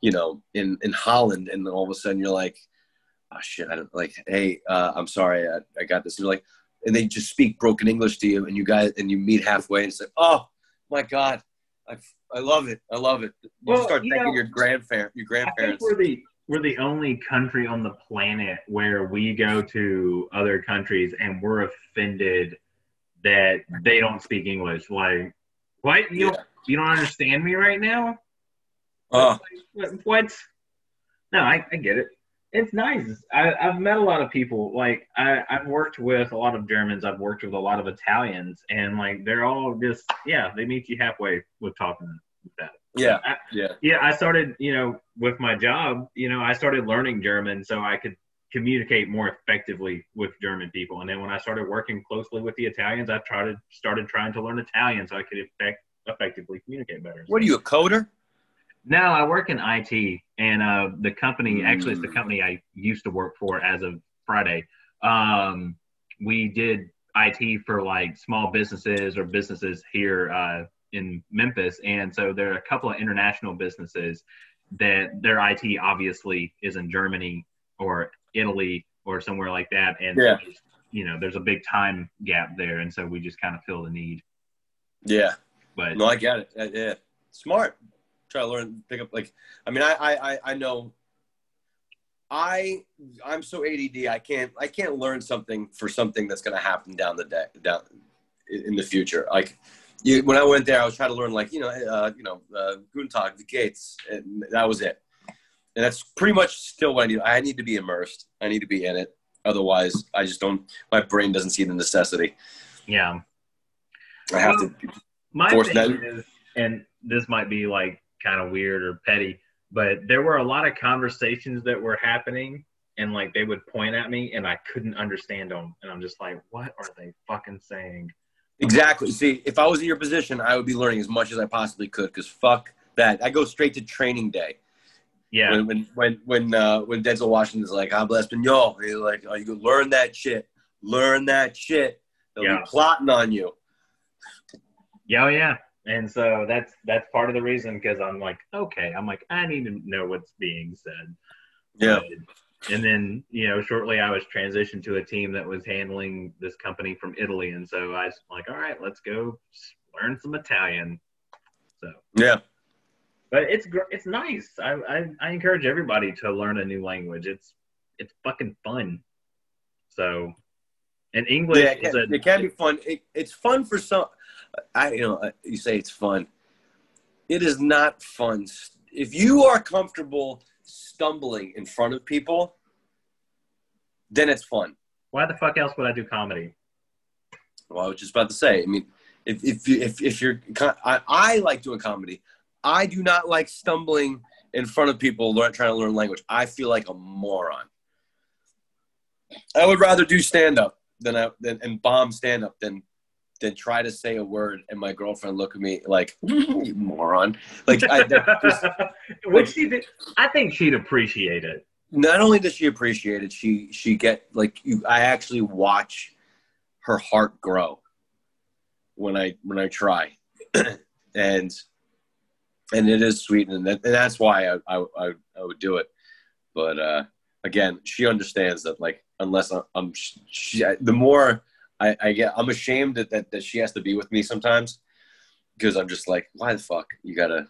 Holland, and then all of a sudden you're like, oh shit, I don't like, hey, I'm sorry, I got this. And you're like, and they just speak broken English to you, and you meet halfway, and it's like, oh my God, I love it. I love it. You just start thanking your grandparents. I think we're the only country on the planet where we go to other countries and we're offended that they don't speak English. Like, what? You don't understand me right now? What? No, I get it. It's nice. I've met a lot of people. Like I've worked with a lot of Germans. I've worked with a lot of Italians, and like they're all just they meet you halfway with talking with that. I started with my job. I started learning German so I could communicate more effectively with German people. And then when I started working closely with the Italians, I started trying to learn Italian so I could effectively communicate better. What are you, a coder? No, I work in IT, and the company, actually it's the company I used to work for as of Friday. We did IT for like small businesses or businesses here in Memphis. And so there are a couple of international businesses that their IT obviously is in Germany or Italy or somewhere like that. And there's a big time gap there. And so we just kind of feel the need. Yeah. But no, I get it. Yeah. Smart. Try to learn, pick up, like, I mean, I know I'm so ADD. I can't learn something for something that's going to happen down in the future. Like when I went there, I was trying to learn Guten Tag, the gates, and that was it. And that's pretty much still what I need. I need to be immersed. I need to be in it. Otherwise, I just don't. My brain doesn't see the necessity. Yeah. I have to. My thing is, and this might be like kind of weird or petty, but there were a lot of conversations that were happening, and like they would point at me, and I couldn't understand them, and I'm just like, what are they fucking saying? Exactly. See, if I was in your position, I would be learning as much as I possibly could. Because fuck that, I go straight to training day. Yeah. When Denzel Washington's like, "Habla español," he's like, "Oh, you go learn that shit. Learn that shit. They'll be plotting on you." Yeah. And so that's part of the reason, because I'm like, okay, I need to know what's being said. Yeah. And then, shortly I was transitioned to a team that was handling this company from Italy. And so I was like, all right, let's go learn some Italian. So, yeah. But it's nice. I encourage everybody to learn a new language. It's fucking fun. So, And English Yeah, is a it can be fun. It's fun for some. You say it's fun. It is not fun. If you are comfortable stumbling in front of people, then it's fun. why the fuck else would I do comedy? Well, I was just about to say. I mean, if you're, I like doing comedy. I do not like stumbling in front of people trying to learn language. I feel like a moron. I would rather do stand up and bomb stand up than try to say a word and my girlfriend look at me like you moron. Like I think she'd appreciate it. Not only does she appreciate it, she get like you. I actually watch her heart grow when I try, and it is sweet, and that's why I would do it. But again, she understands that like unless the more I get, I'm ashamed that she has to be with me sometimes because I'm just like, why the fuck you gotta?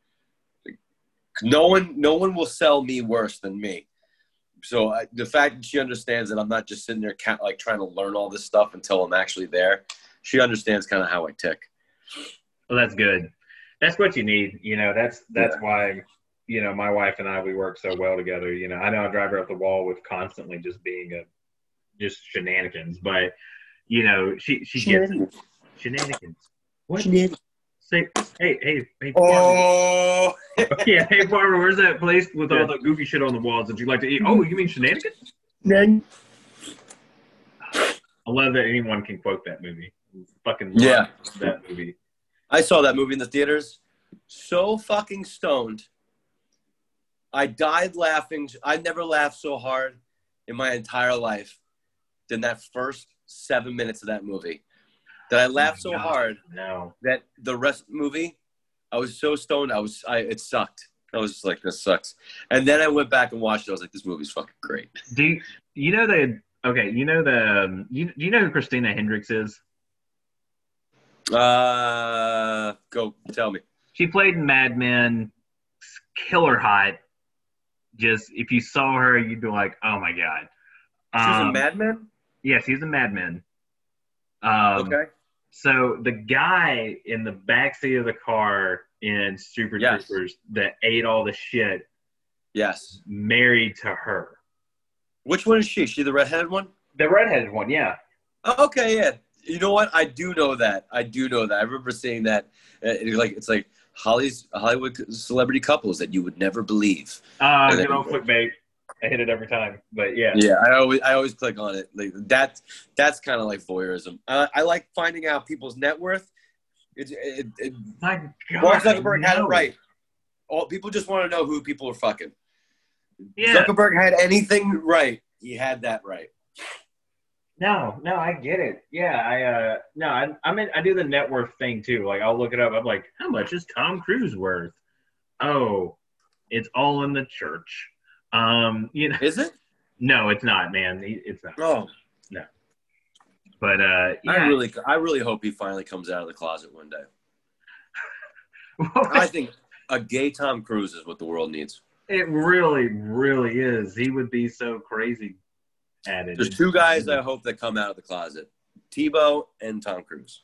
No one will sell me worse than me. So the fact that she understands that I'm not just sitting there like trying to learn all this stuff until I'm actually there, she understands kind of how I tick. Well, that's good. That's what you need. You know, that's why, you know, my wife and I, we work so well together. You know, I know I drive her up the wall with constantly just being just shenanigans, but you know, she gets it. Shenanigans. What? Shenanigans. Say, hey. Oh. Yeah, hey, Barbara, where's that place with all the goofy shit on the walls that you like to eat? Oh, you mean Shenanigans? Then. I love that anyone can quote that movie. Fucking love that movie. I saw that movie in the theaters. So fucking stoned. I died laughing. I never laughed so hard in my entire life than that first 7 minutes of that movie. That I laughed so hard that the rest of the movie, I was so stoned. It sucked. I was just like, this sucks. And then I went back and watched it. I was like, this movie's fucking great. Do you know you know who Christina Hendricks is? Go tell me. She played in Mad Men, killer hot. Just if you saw her, you'd be like, oh my god. She's a Mad Men? Yeah, she's a Mad Men. Okay. So the guy in the backseat of the car in Super Troopers that ate all the shit, married to her. Which one is she? She the redheaded one? The redheaded one, yeah. Oh, okay, yeah. You know what? I do know that. I remember seeing that. It's like Hollywood celebrity couples that you would never believe. Good old clickbait. I hit it every time, but yeah. Yeah, I always click on it. Like that's kind of like voyeurism. I like finding out people's net worth. My God, Mark Zuckerberg had it right. People just want to know who people are fucking. Yeah. Zuckerberg had anything right. He had that right. No, I get it. Yeah, I do the net worth thing too. Like I'll look it up. I'm like, how much is Tom Cruise worth? Oh, it's all in the church. You know, is it? No, it's not, man. It's not. Oh, no. But yeah. I really hope he finally comes out of the closet one day. I think a gay Tom Cruise is what the world needs. It really, really is. He would be so crazy at it. There's two guys I hope that come out of the closet: Tebow and Tom Cruise.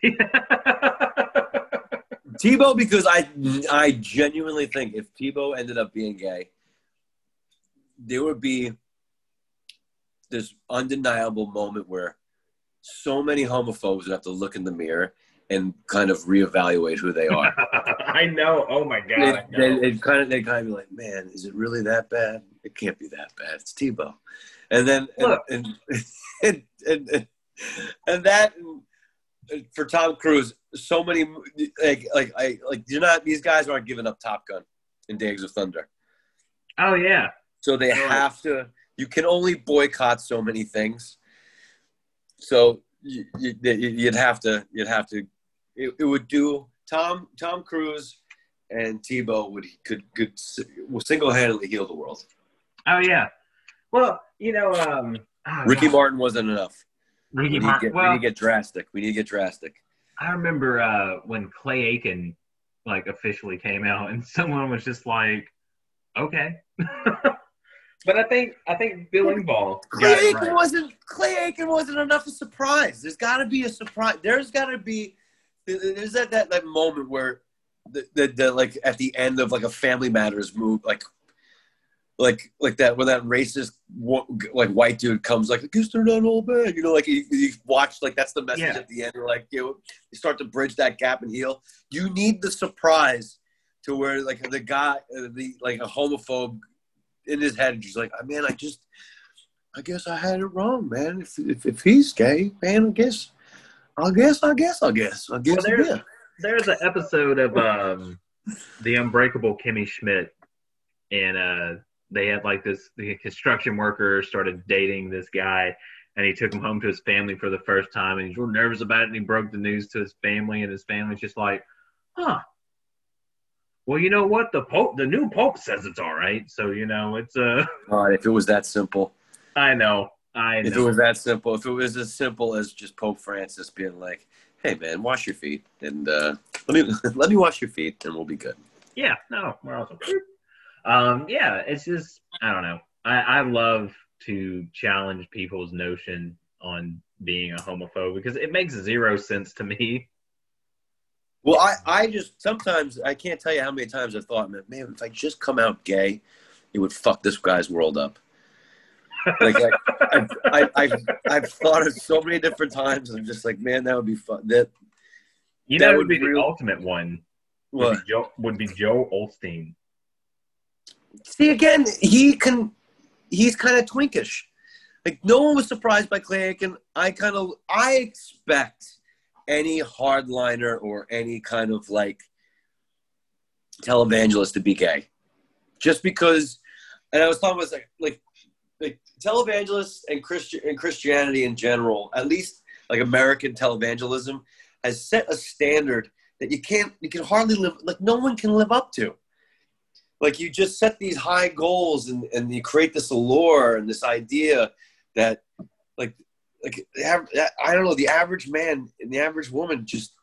Tebow, because I genuinely think if Tebow ended up being gay, there would be this undeniable moment where so many homophobes would have to look in the mirror and kind of reevaluate who they are. I know. Oh my God. They kind of be like, man, is it really that bad? It can't be that bad. It's Tebow. And then and that for Tom Cruise, so many you're not, these guys aren't giving up Top Gun and Days of Thunder. Oh yeah. So they have to. You can only boycott so many things. So you'd have to. It would do. Tom Cruise and Tebow could single-handedly heal the world. Oh yeah. Well, you know, Ricky Martin wasn't enough. We need to get drastic. I remember when Clay Aiken officially came out, and someone was just like, "Okay." But I think Bill Engvall Clay got it Aiken right. wasn't enough of a surprise. There's got to be a surprise. There's that moment where the like at the end of like a Family Matters move, like that when that racist like white dude comes like, I guess they're not all bad, you know, like you watch, like that's the message Yeah. at the end, like you start to bridge that gap and heal. You need the surprise to where like the guy, the like a homophobe in his head, just like, man, I guess I had it wrong, man. If he's gay, man, I guess. Well, there's an episode of The Unbreakable Kimmy Schmidt, and they had like the construction worker started dating this guy, and he took him home to his family for the first time, and he's real nervous about it, and he broke the news to his family, and his family's just like, huh. Well, you know what? The new pope says it's all right. So, you know, it's if it was that simple. I know. If it was that simple, if it was as simple as just Pope Francis being like, "Hey, man, wash your feet, and let me wash your feet, and we'll be good." Yeah, no, we're awesome. Yeah, it's just I don't know. I love to challenge people's notion on being a homophobe because it makes zero sense to me. Well, I just sometimes I can't tell you how many times I've thought, man, if I just come out gay, it would fuck this guy's world up. Like I've thought it so many different times, and I'm just like, man, that would be fun. That would be the ultimate one. Would be Joe Olstein. See, again, he's kind of twinkish. Like no one was surprised by Clay Aiken. I expect any hardliner or any kind of like televangelist to be gay, just because. And I was talking about like televangelists and Christianity in general, at least like American televangelism, has set a standard that you can hardly live, like no one can live up to. Like you just set these high goals and you create this allure and this idea that like I don't know, the average man and the average woman just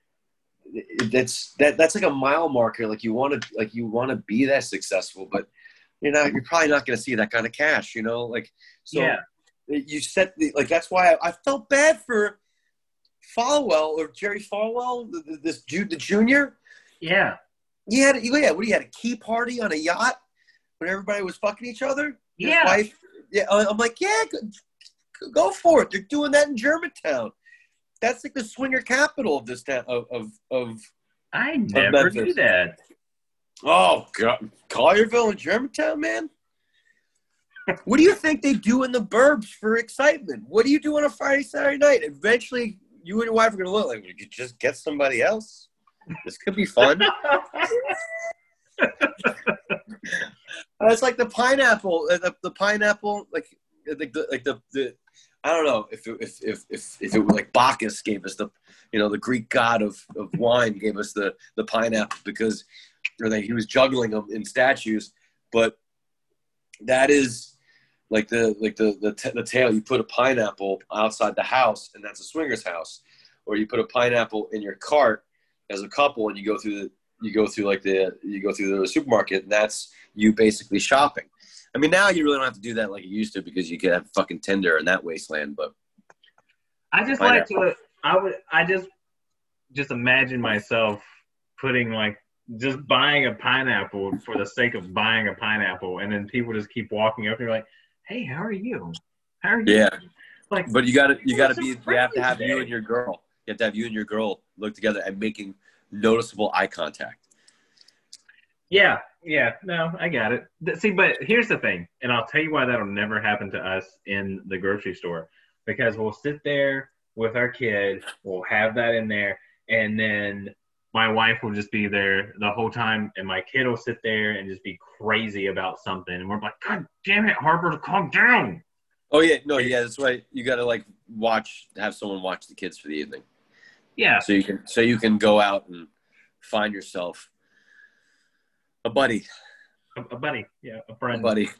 that's like a mile marker. Like you want to be that successful, but you're probably not going to see that kind of cash, like, so yeah. You set that's why I felt bad for Falwell or Jerry Falwell, the junior. Yeah. He had a key party on a yacht when everybody was fucking each other. Yeah. His wife, yeah. I'm like, yeah, go for it. They're doing that in Germantown. That's like the swinger capital of this town of I never knew that. Oh God, Collierville and Germantown, man. What do you think they do in the burbs for excitement? What do you do on a Friday, Saturday night? Eventually, you and your wife are going to look like, we could just get somebody else. This could be fun. It's like the pineapple. The pineapple, like the. I don't know if it was like Bacchus gave us the Greek god of wine gave us the pineapple because he was juggling them in statues, but that is like the tale. You put a pineapple outside the house, and that's a swinger's house, or you put a pineapple in your cart as a couple, and you go through the supermarket, and that's you basically shopping. I mean, now you really don't have to do that like you used to because you could have fucking Tinder in that wasteland. But I just like to. I just imagine myself putting just buying a pineapple for the sake of buying a pineapple, and then people just keep walking up and you're like, "Hey, how are you? How are you?" Yeah. Like, but you have to have you and your girl. You have to have you and your girl look together and making noticeable eye contact. Yeah, no, I got it. See, but here's the thing, and I'll tell you why that'll never happen to us in the grocery store, because we'll sit there with our kid, we'll have that in there, and then my wife will just be there the whole time, and my kid will sit there and just be crazy about something, and we're like, God damn it, Harper, calm down. Oh, yeah, no, yeah, that's right. You got to have someone watch the kids for the evening. Yeah. So you can go out and find yourself a buddy. A buddy, yeah, a friend. A buddy.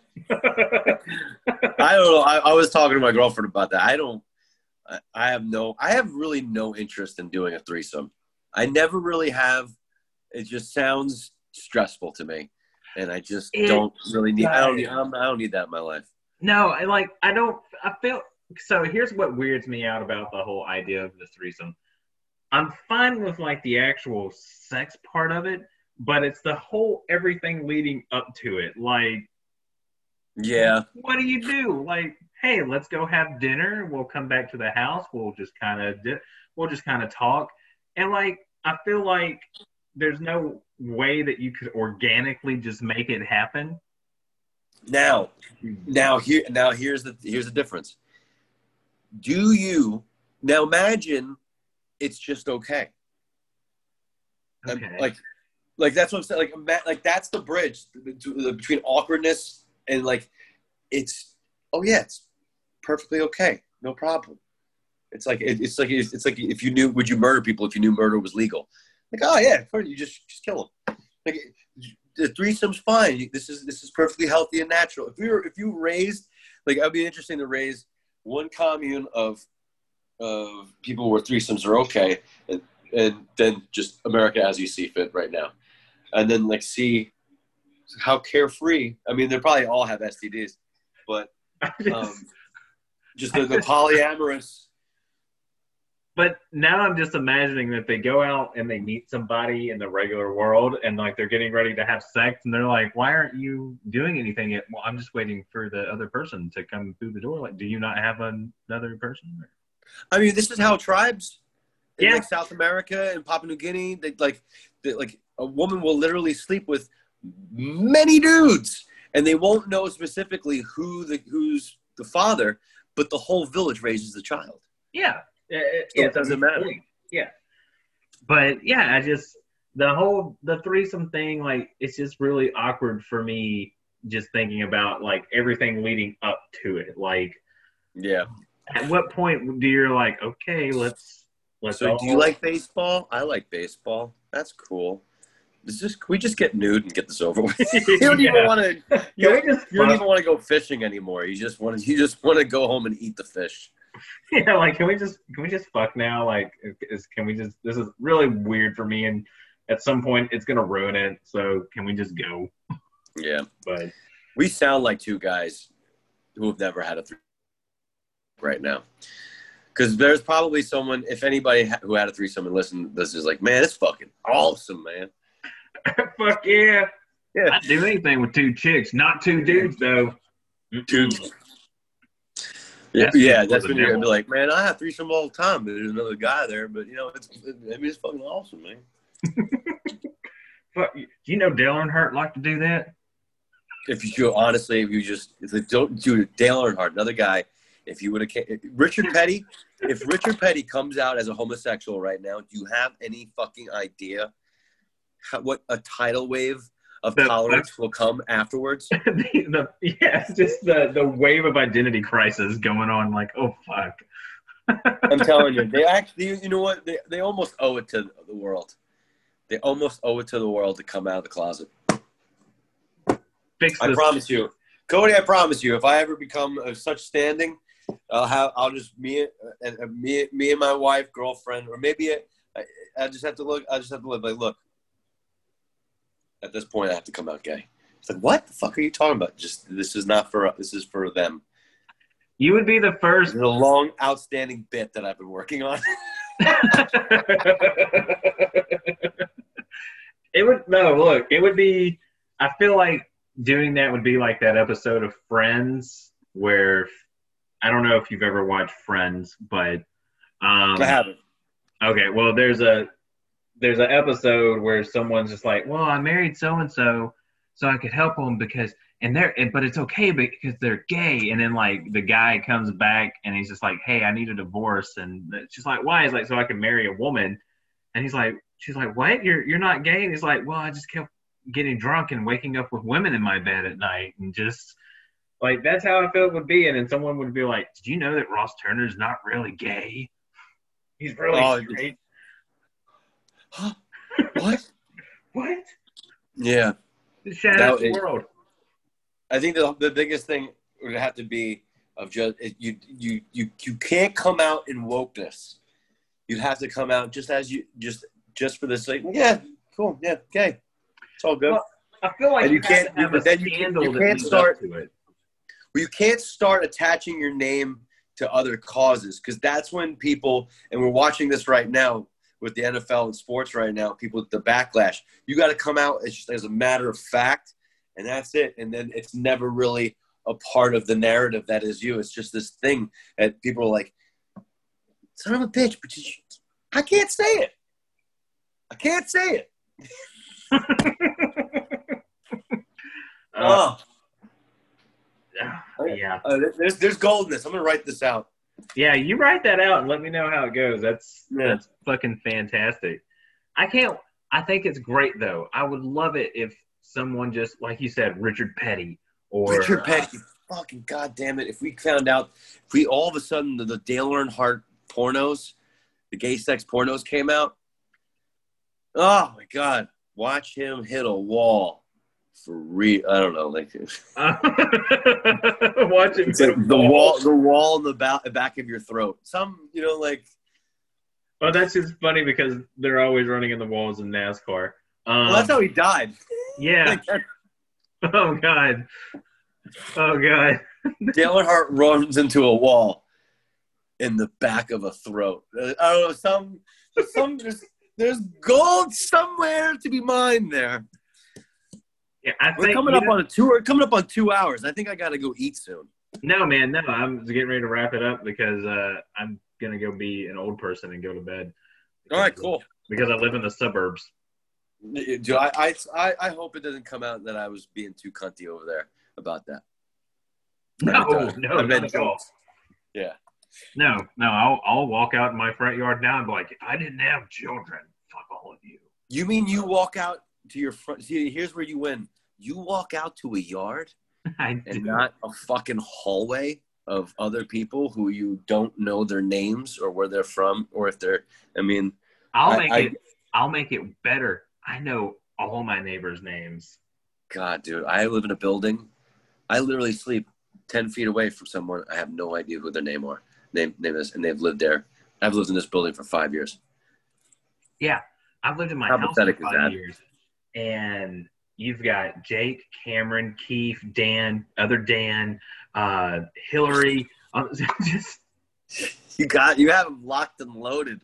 I don't know. I was talking to my girlfriend about that. I have really no interest in doing a threesome. I never really have. It just sounds stressful to me. and I just It don't really need. I don't does. need. I don't need that in my life. No, I don't. I feel so. Here's what weirds me out about the whole idea of the threesome. I'm fine with like the actual sex part of it, but it's the whole everything leading up to it. Like, Yeah, what do you do? Like, hey, let's go have dinner. We'll come back to the house. We'll just kind of talk. And like, I feel like there's no way that you could organically just make it happen. Now here's the difference. Do you now imagine it's just okay? Okay. Like that's what I'm saying. Like that's the bridge between awkwardness and like it's it's perfectly okay, no problem. It's like if you knew, would you murder people if you knew murder was legal? Like, oh yeah, you just kill them. Like the threesome's fine. This is perfectly healthy and natural. If you raised, like, it'd be interesting to raise one commune of people where threesomes are okay, and then just America as you see fit right now, and then like see how carefree. I mean, they probably all have STDs, but just the polyamorous. But now I'm just imagining that they go out and they meet somebody in the regular world and like they're getting ready to have sex and they're like, why aren't you doing anything yet? Well, I'm just waiting for the other person to come through the door. Like, do you not have another person? I mean, this is how tribes in Yeah. like South America and Papua New Guinea, like a woman will literally sleep with many dudes and they won't know specifically who's the father, but the whole village raises the child. Yeah. It doesn't matter. Yeah. But yeah, the threesome thing, like, it's just really awkward for me just thinking about like everything leading up to it. Like, yeah. At what point do you like, okay, let's So do you like baseball? I like baseball. That's cool. Can we just get nude and get this over with? You don't even want to. You don't even want to go fishing anymore. You just want to go home and eat the fish. Yeah, like can we just fuck now? Like, can we just? This is really weird for me, and at some point it's gonna ruin it. So can we just go? Yeah, but we sound like two guys who have never had a threesome right now. Because there's probably someone, if anybody who had a threesome and listened, this is like, man, it's fucking awesome, man. Fuck yeah. Yeah. I'd do anything with two chicks, not two dudes though. Two. That's when you're gonna be like, man, I have threesome all the time, but there's another guy there. But you know, it's fucking awesome, man. Fuck, do you know Dale Earnhardt like to do that? If don't do Dale Earnhardt, another guy. If Richard Petty comes out as a homosexual right now, do you have any fucking idea what a tidal wave of tolerance will come afterwards? Just the wave of identity crisis going on. Like, oh fuck. I'm telling you, they actually, you know what? They almost owe it to the world. They almost owe it to the world to come out of the closet. I promise you, Cody. I promise you, if I ever become of such standing, I'll just me and my wife, girlfriend, or maybe I just have to look. I just have to live like, look. At this point, I have to come out gay. It's like, what the fuck are you talking about? Just this is not for us. This is for them. You would be the first. It's a long, outstanding bit that I've been working on. It would be. I feel like doing that would be like that episode of Friends where I don't know if you've ever watched Friends, but I haven't. Okay, well, there's an episode where someone's just like, well, I married so and so I could help them but it's okay because they're gay. And then like the guy comes back and he's just like, hey, I need a divorce. And she's like, why? He's like, so I can marry a woman. And she's like, what? You're not gay? And he's like, well, I just kept getting drunk and waking up with women in my bed at night, and just like that's how I feel it would be. And then someone would be like, did you know that Ross Turner's not really gay? He's really straight. What? What? Yeah. Shout out to the world. I think the biggest thing would have to be of just you can't come out in wokeness. You'd have to come out just as you just for the sake. Yeah, cool. Yeah, gay. It's all good. Well, I feel like And you have to have a scandal that leads up to it. Well, you can't start attaching your name to other causes, because that's when people, and we're watching this right now with the NFL and sports right now, people, the backlash, you got to come out as a matter of fact, and that's it. And then it's never really a part of the narrative that is you. It's just this thing that people are like, son of a bitch, but I can't say it. I can't say it. Oh. Yeah. There's gold in this. I'm going to write this out. Yeah, you write that out and let me know how it goes. That's fucking fantastic. I think it's great, though. I would love it if someone just, like you said, Richard Petty or... Richard Petty. Fucking goddamn it. If we found out, if we all of a sudden, the Dale Earnhardt pornos, the gay sex pornos came out, oh, my God. Watch him hit a wall. For real, I don't know. Like, watch him hit the wall in the back of your throat. Some, like. Oh, that's just funny because they're always running in the walls in NASCAR. Well, that's how he died. Yeah. Oh God. Dale Earnhardt runs into a wall in the back of a throat. I don't know. There's gold somewhere to be mined there. Yeah, we're coming up on a tour. Coming up on 2 hours. I think I got to go eat soon. No, man, no. I'm getting ready to wrap it up because I'm gonna go be an old person and go to bed. All right, cool. Because I live in the suburbs. Do I hope it doesn't come out that I was being too cunty over there about that. No, not at all. Yeah. No. I'll walk out in my front yard now and be like, I didn't have children. Fuck all of you. You mean you walk out to your front? See, here's where you win. You walk out to a yard and not a fucking hallway of other people who you don't know their names or where they're from, or if they're. I mean, I'll make it better. I know all my neighbors' names. God, dude, I live in a building. I literally sleep 10 feet away from someone. I have no idea who their name is, and they've lived there. I've lived in this building for 5 years. Yeah, I've lived in my house for 5 years. And you've got Jake, Cameron, Keith, Dan, other Dan, Hillary. Just you have them locked and loaded.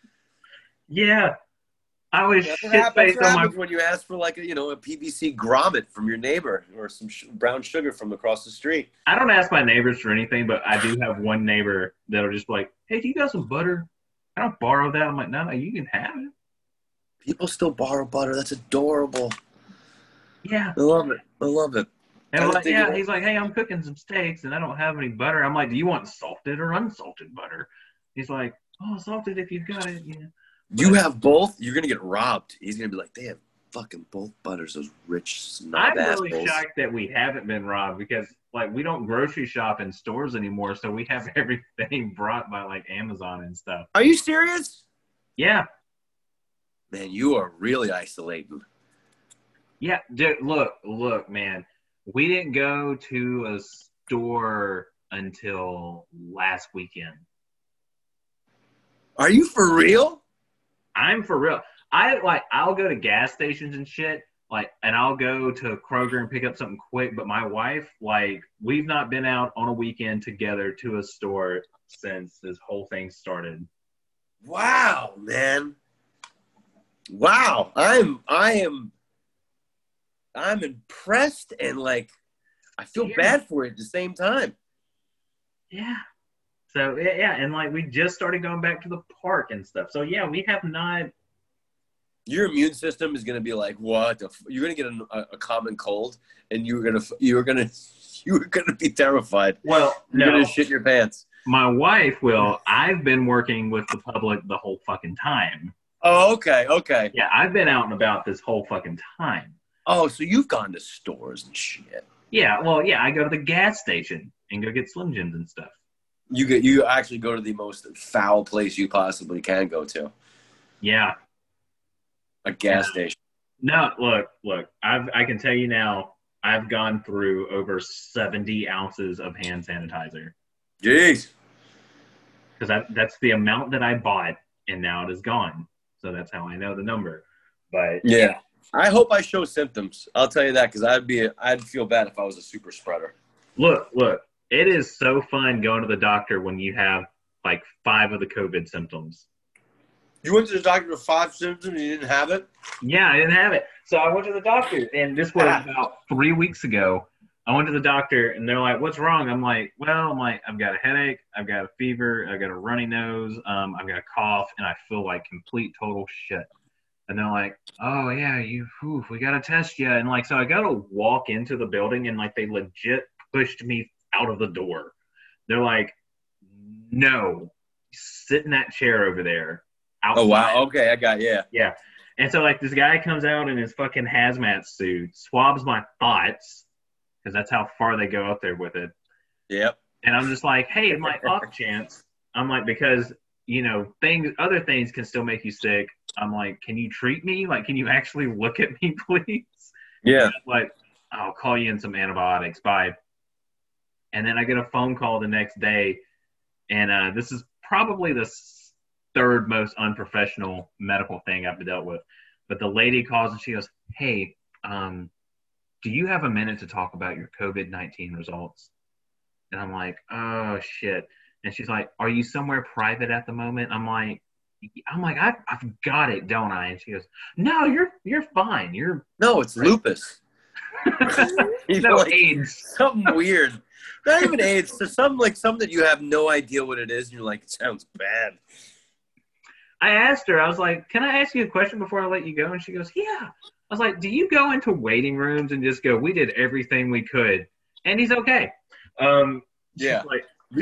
Yeah, I was shit-faced on my when you ask for like a PVC grommet from your neighbor or some brown sugar from across the street. I don't ask my neighbors for anything, but I do have one neighbor that'll just be like, "Hey, do you got some butter?" I don't borrow that. I'm like, "No, you can have it." People still borrow butter. That's adorable. Yeah. I love it. And I'm like, yeah, he's like, hey, I'm cooking some steaks and I don't have any butter. I'm like, do you want salted or unsalted butter? He's like, oh, salted if you've got it. Yeah. You have both? You're going to get robbed. He's going to be like, they have fucking both butters, those rich snob assholes. I'm really shocked that we haven't been robbed because, like, we don't grocery shop in stores anymore, so we have everything brought by, like, Amazon and stuff. Are you serious? Yeah. Man, you are really isolating. Yeah, dude, look, man. We didn't go to a store until last weekend. Are you for real? I'm for real. I'll go to gas stations and shit, and I'll go to Kroger and pick up something quick. But my wife, we've not been out on a weekend together to a store since this whole thing started. Wow, man. Wow, I'm impressed and I feel bad for it at the same time. Yeah. So yeah, and we just started going back to the park and stuff. So yeah, we have not. Your immune system is going to be like, what? You're going to get a common cold, and you're going to be terrified. Well, you're going to shit your pants. My wife will. I've been working with the public the whole fucking time. Oh, okay. Yeah, I've been out and about this whole fucking time. Oh, so you've gone to stores and shit. Yeah, well, yeah, I go to the gas station and go get Slim Jims and stuff. You actually go to the most foul place you possibly can go to. Yeah. A gas station. No, look. I can tell you now, I've gone through over 70 ounces of hand sanitizer. Jeez. Because that's the amount that I bought, and now it is gone. So that's how I know the number. But yeah, I hope I show symptoms. I'll tell you that because I'd feel bad if I was a super spreader. Look, it is so fun going to the doctor when you have like 5 of the COVID symptoms. You went to the doctor with 5 symptoms and you didn't have it? Yeah, I didn't have it. So I went to the doctor, and this was about 3 weeks ago. I went to the doctor, and they're like, "What's wrong?" I'm like, I've got a headache, I've got a fever, I've got a runny nose, I've got a cough, and I feel like complete total shit." And they're like, "Oh yeah, we gotta test you." And like, so I gotta walk into the building, and like, they legit pushed me out of the door. They're like, "No, sit in that chair over there." Outside. Oh wow, okay, I got yeah. And so like, this guy comes out in his fucking hazmat suit, swabs my thoughts, because that's how far they go out there with it. Yep. And I'm just like, hey, in my off chance, I'm like, because other things can still make you sick. I'm like, can you treat me? Like, can you actually look at me, please? Yeah. Like, I'll call you in some antibiotics. Bye. And then I get a phone call the next day, and this is probably the third most unprofessional medical thing I've dealt with. But the lady calls and she goes, "Hey, do you have a minute to talk about your COVID-19 results?" And I'm like, "Oh shit." And she's like, "Are you somewhere private at the moment?" I'm like, I've got it, don't I? And she goes, "No, you're fine. No, it's lupus." AIDS. Something weird. Not even AIDS. So something that you have no idea what it is, and you're like, it sounds bad. I asked her, I was like, "Can I ask you a question before I let you go?" And she goes, "Yeah." I was like, "Do you go into waiting rooms and just go, 'We did everything we could, and he's okay'?" Yeah. Like,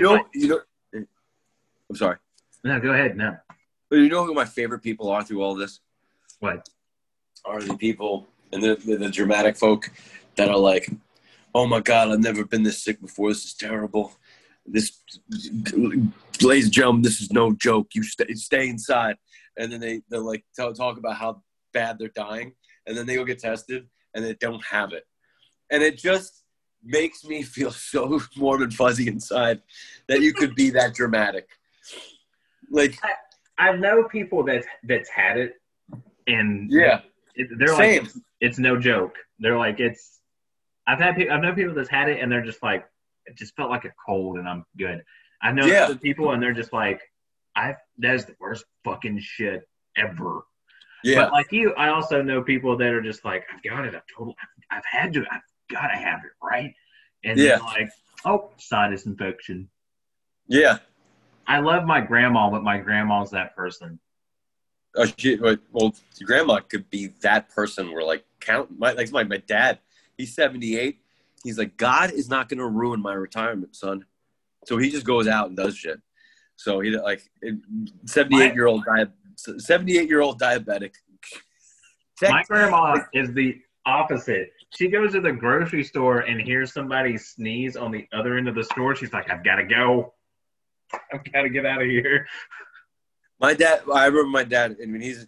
I'm sorry. No, go ahead. No. You know who my favorite people are through all this? What? Are the people and the dramatic folk that are like, "Oh my God, I've never been this sick before. This is terrible. This, ladies and gentlemen, this is no joke. You stay inside." And then they're like talk about how bad they're dying, and then they go get tested and they don't have it, and it just makes me feel so warm and fuzzy inside that you could be that dramatic. Like, I know people that's had it, and yeah, they're same. Like, it's no joke. They're like, I've known people that's had it, and they're just like, it just felt like a cold, and I'm good. I've known other people, and they're just like, that's the worst fucking shit ever. Yeah. But like you, I also know people that are just like, I've got it. I've got to have it, right? And they're like, oh, sinus infection. Yeah. I love my grandma, but my grandma's that person. Oh, well, your grandma could be that person. We're like, my dad, he's 78. He's like, God is not going to ruin my retirement, son. So he just goes out and does shit. So he 78-year-old diabetic. My grandma is the opposite. She goes to the grocery store and hears somebody sneeze on the other end of the store. She's like, I've got to go. I've got to get out of here. My dad, I remember my dad, I mean, he's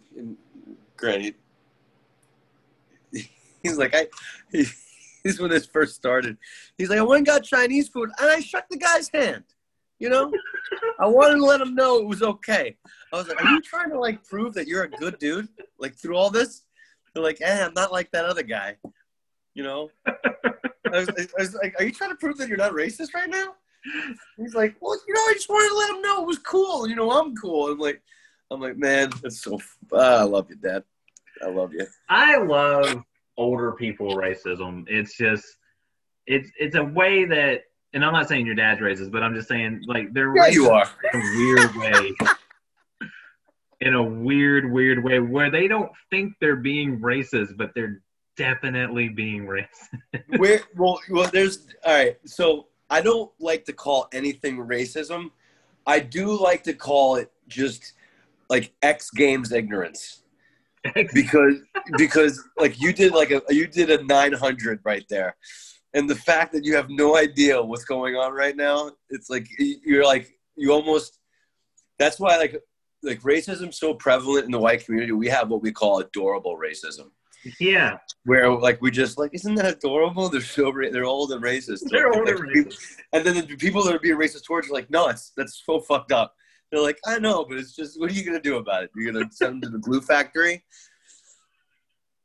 like, he's when this first started. He's like, I went and got Chinese food, and I shook the guy's hand. You know? I wanted to let him know it was okay. I was like, are you trying to, like, prove that you're a good dude? Like, through all this? They're like, I'm not like that other guy. You know? I was like, are you trying to prove that you're not racist right now? He's like, well, I just wanted to let him know it was cool. I'm cool. I'm like, man, that's so. I love you, Dad. I love you. I love older people racism. It's just, it's a way that, and I'm not saying your dad's racist, but I'm just saying, like, they're racist you are. in a weird way. In a weird way where they don't think they're being racist, but they're definitely being racist. Well, there's all right. So I don't like to call anything racism. I do like to call it just like X Games ignorance, because like you did a 900 right there, and the fact that you have no idea what's going on right now, it's like you almost. That's why like racism's so prevalent in the white community. We have what we call adorable racism. Yeah. Where like we just like, isn't that adorable? They're old and racist. They're old and racist. And then the people that are being racist towards are like, no, that's so fucked up. They're like, I know, but it's just, what are you gonna do about it? You're gonna send them to the glue factory?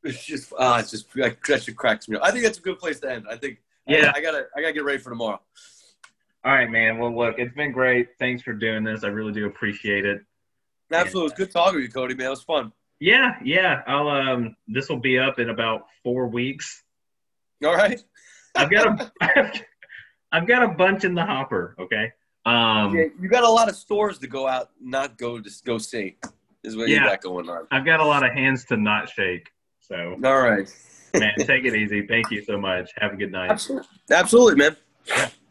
It's just like that shit cracks me up. I think that's a good place to end. I think Yeah. I gotta get ready for tomorrow. All right, man. Well, look, it's been great. Thanks for doing this. I really do appreciate it. Absolutely, it was good talking to you, Cody. Man, it was fun. Yeah. I'll this will be up in about 4 weeks. All right. I've got I've got a bunch in the hopper. Okay. Yeah, you got a lot of stores to go out, not go see. Is what you got going on. I've got a lot of hands to not shake. So. All right. Man, take it easy. Thank you so much. Have a good night. Absolutely, man. Yeah.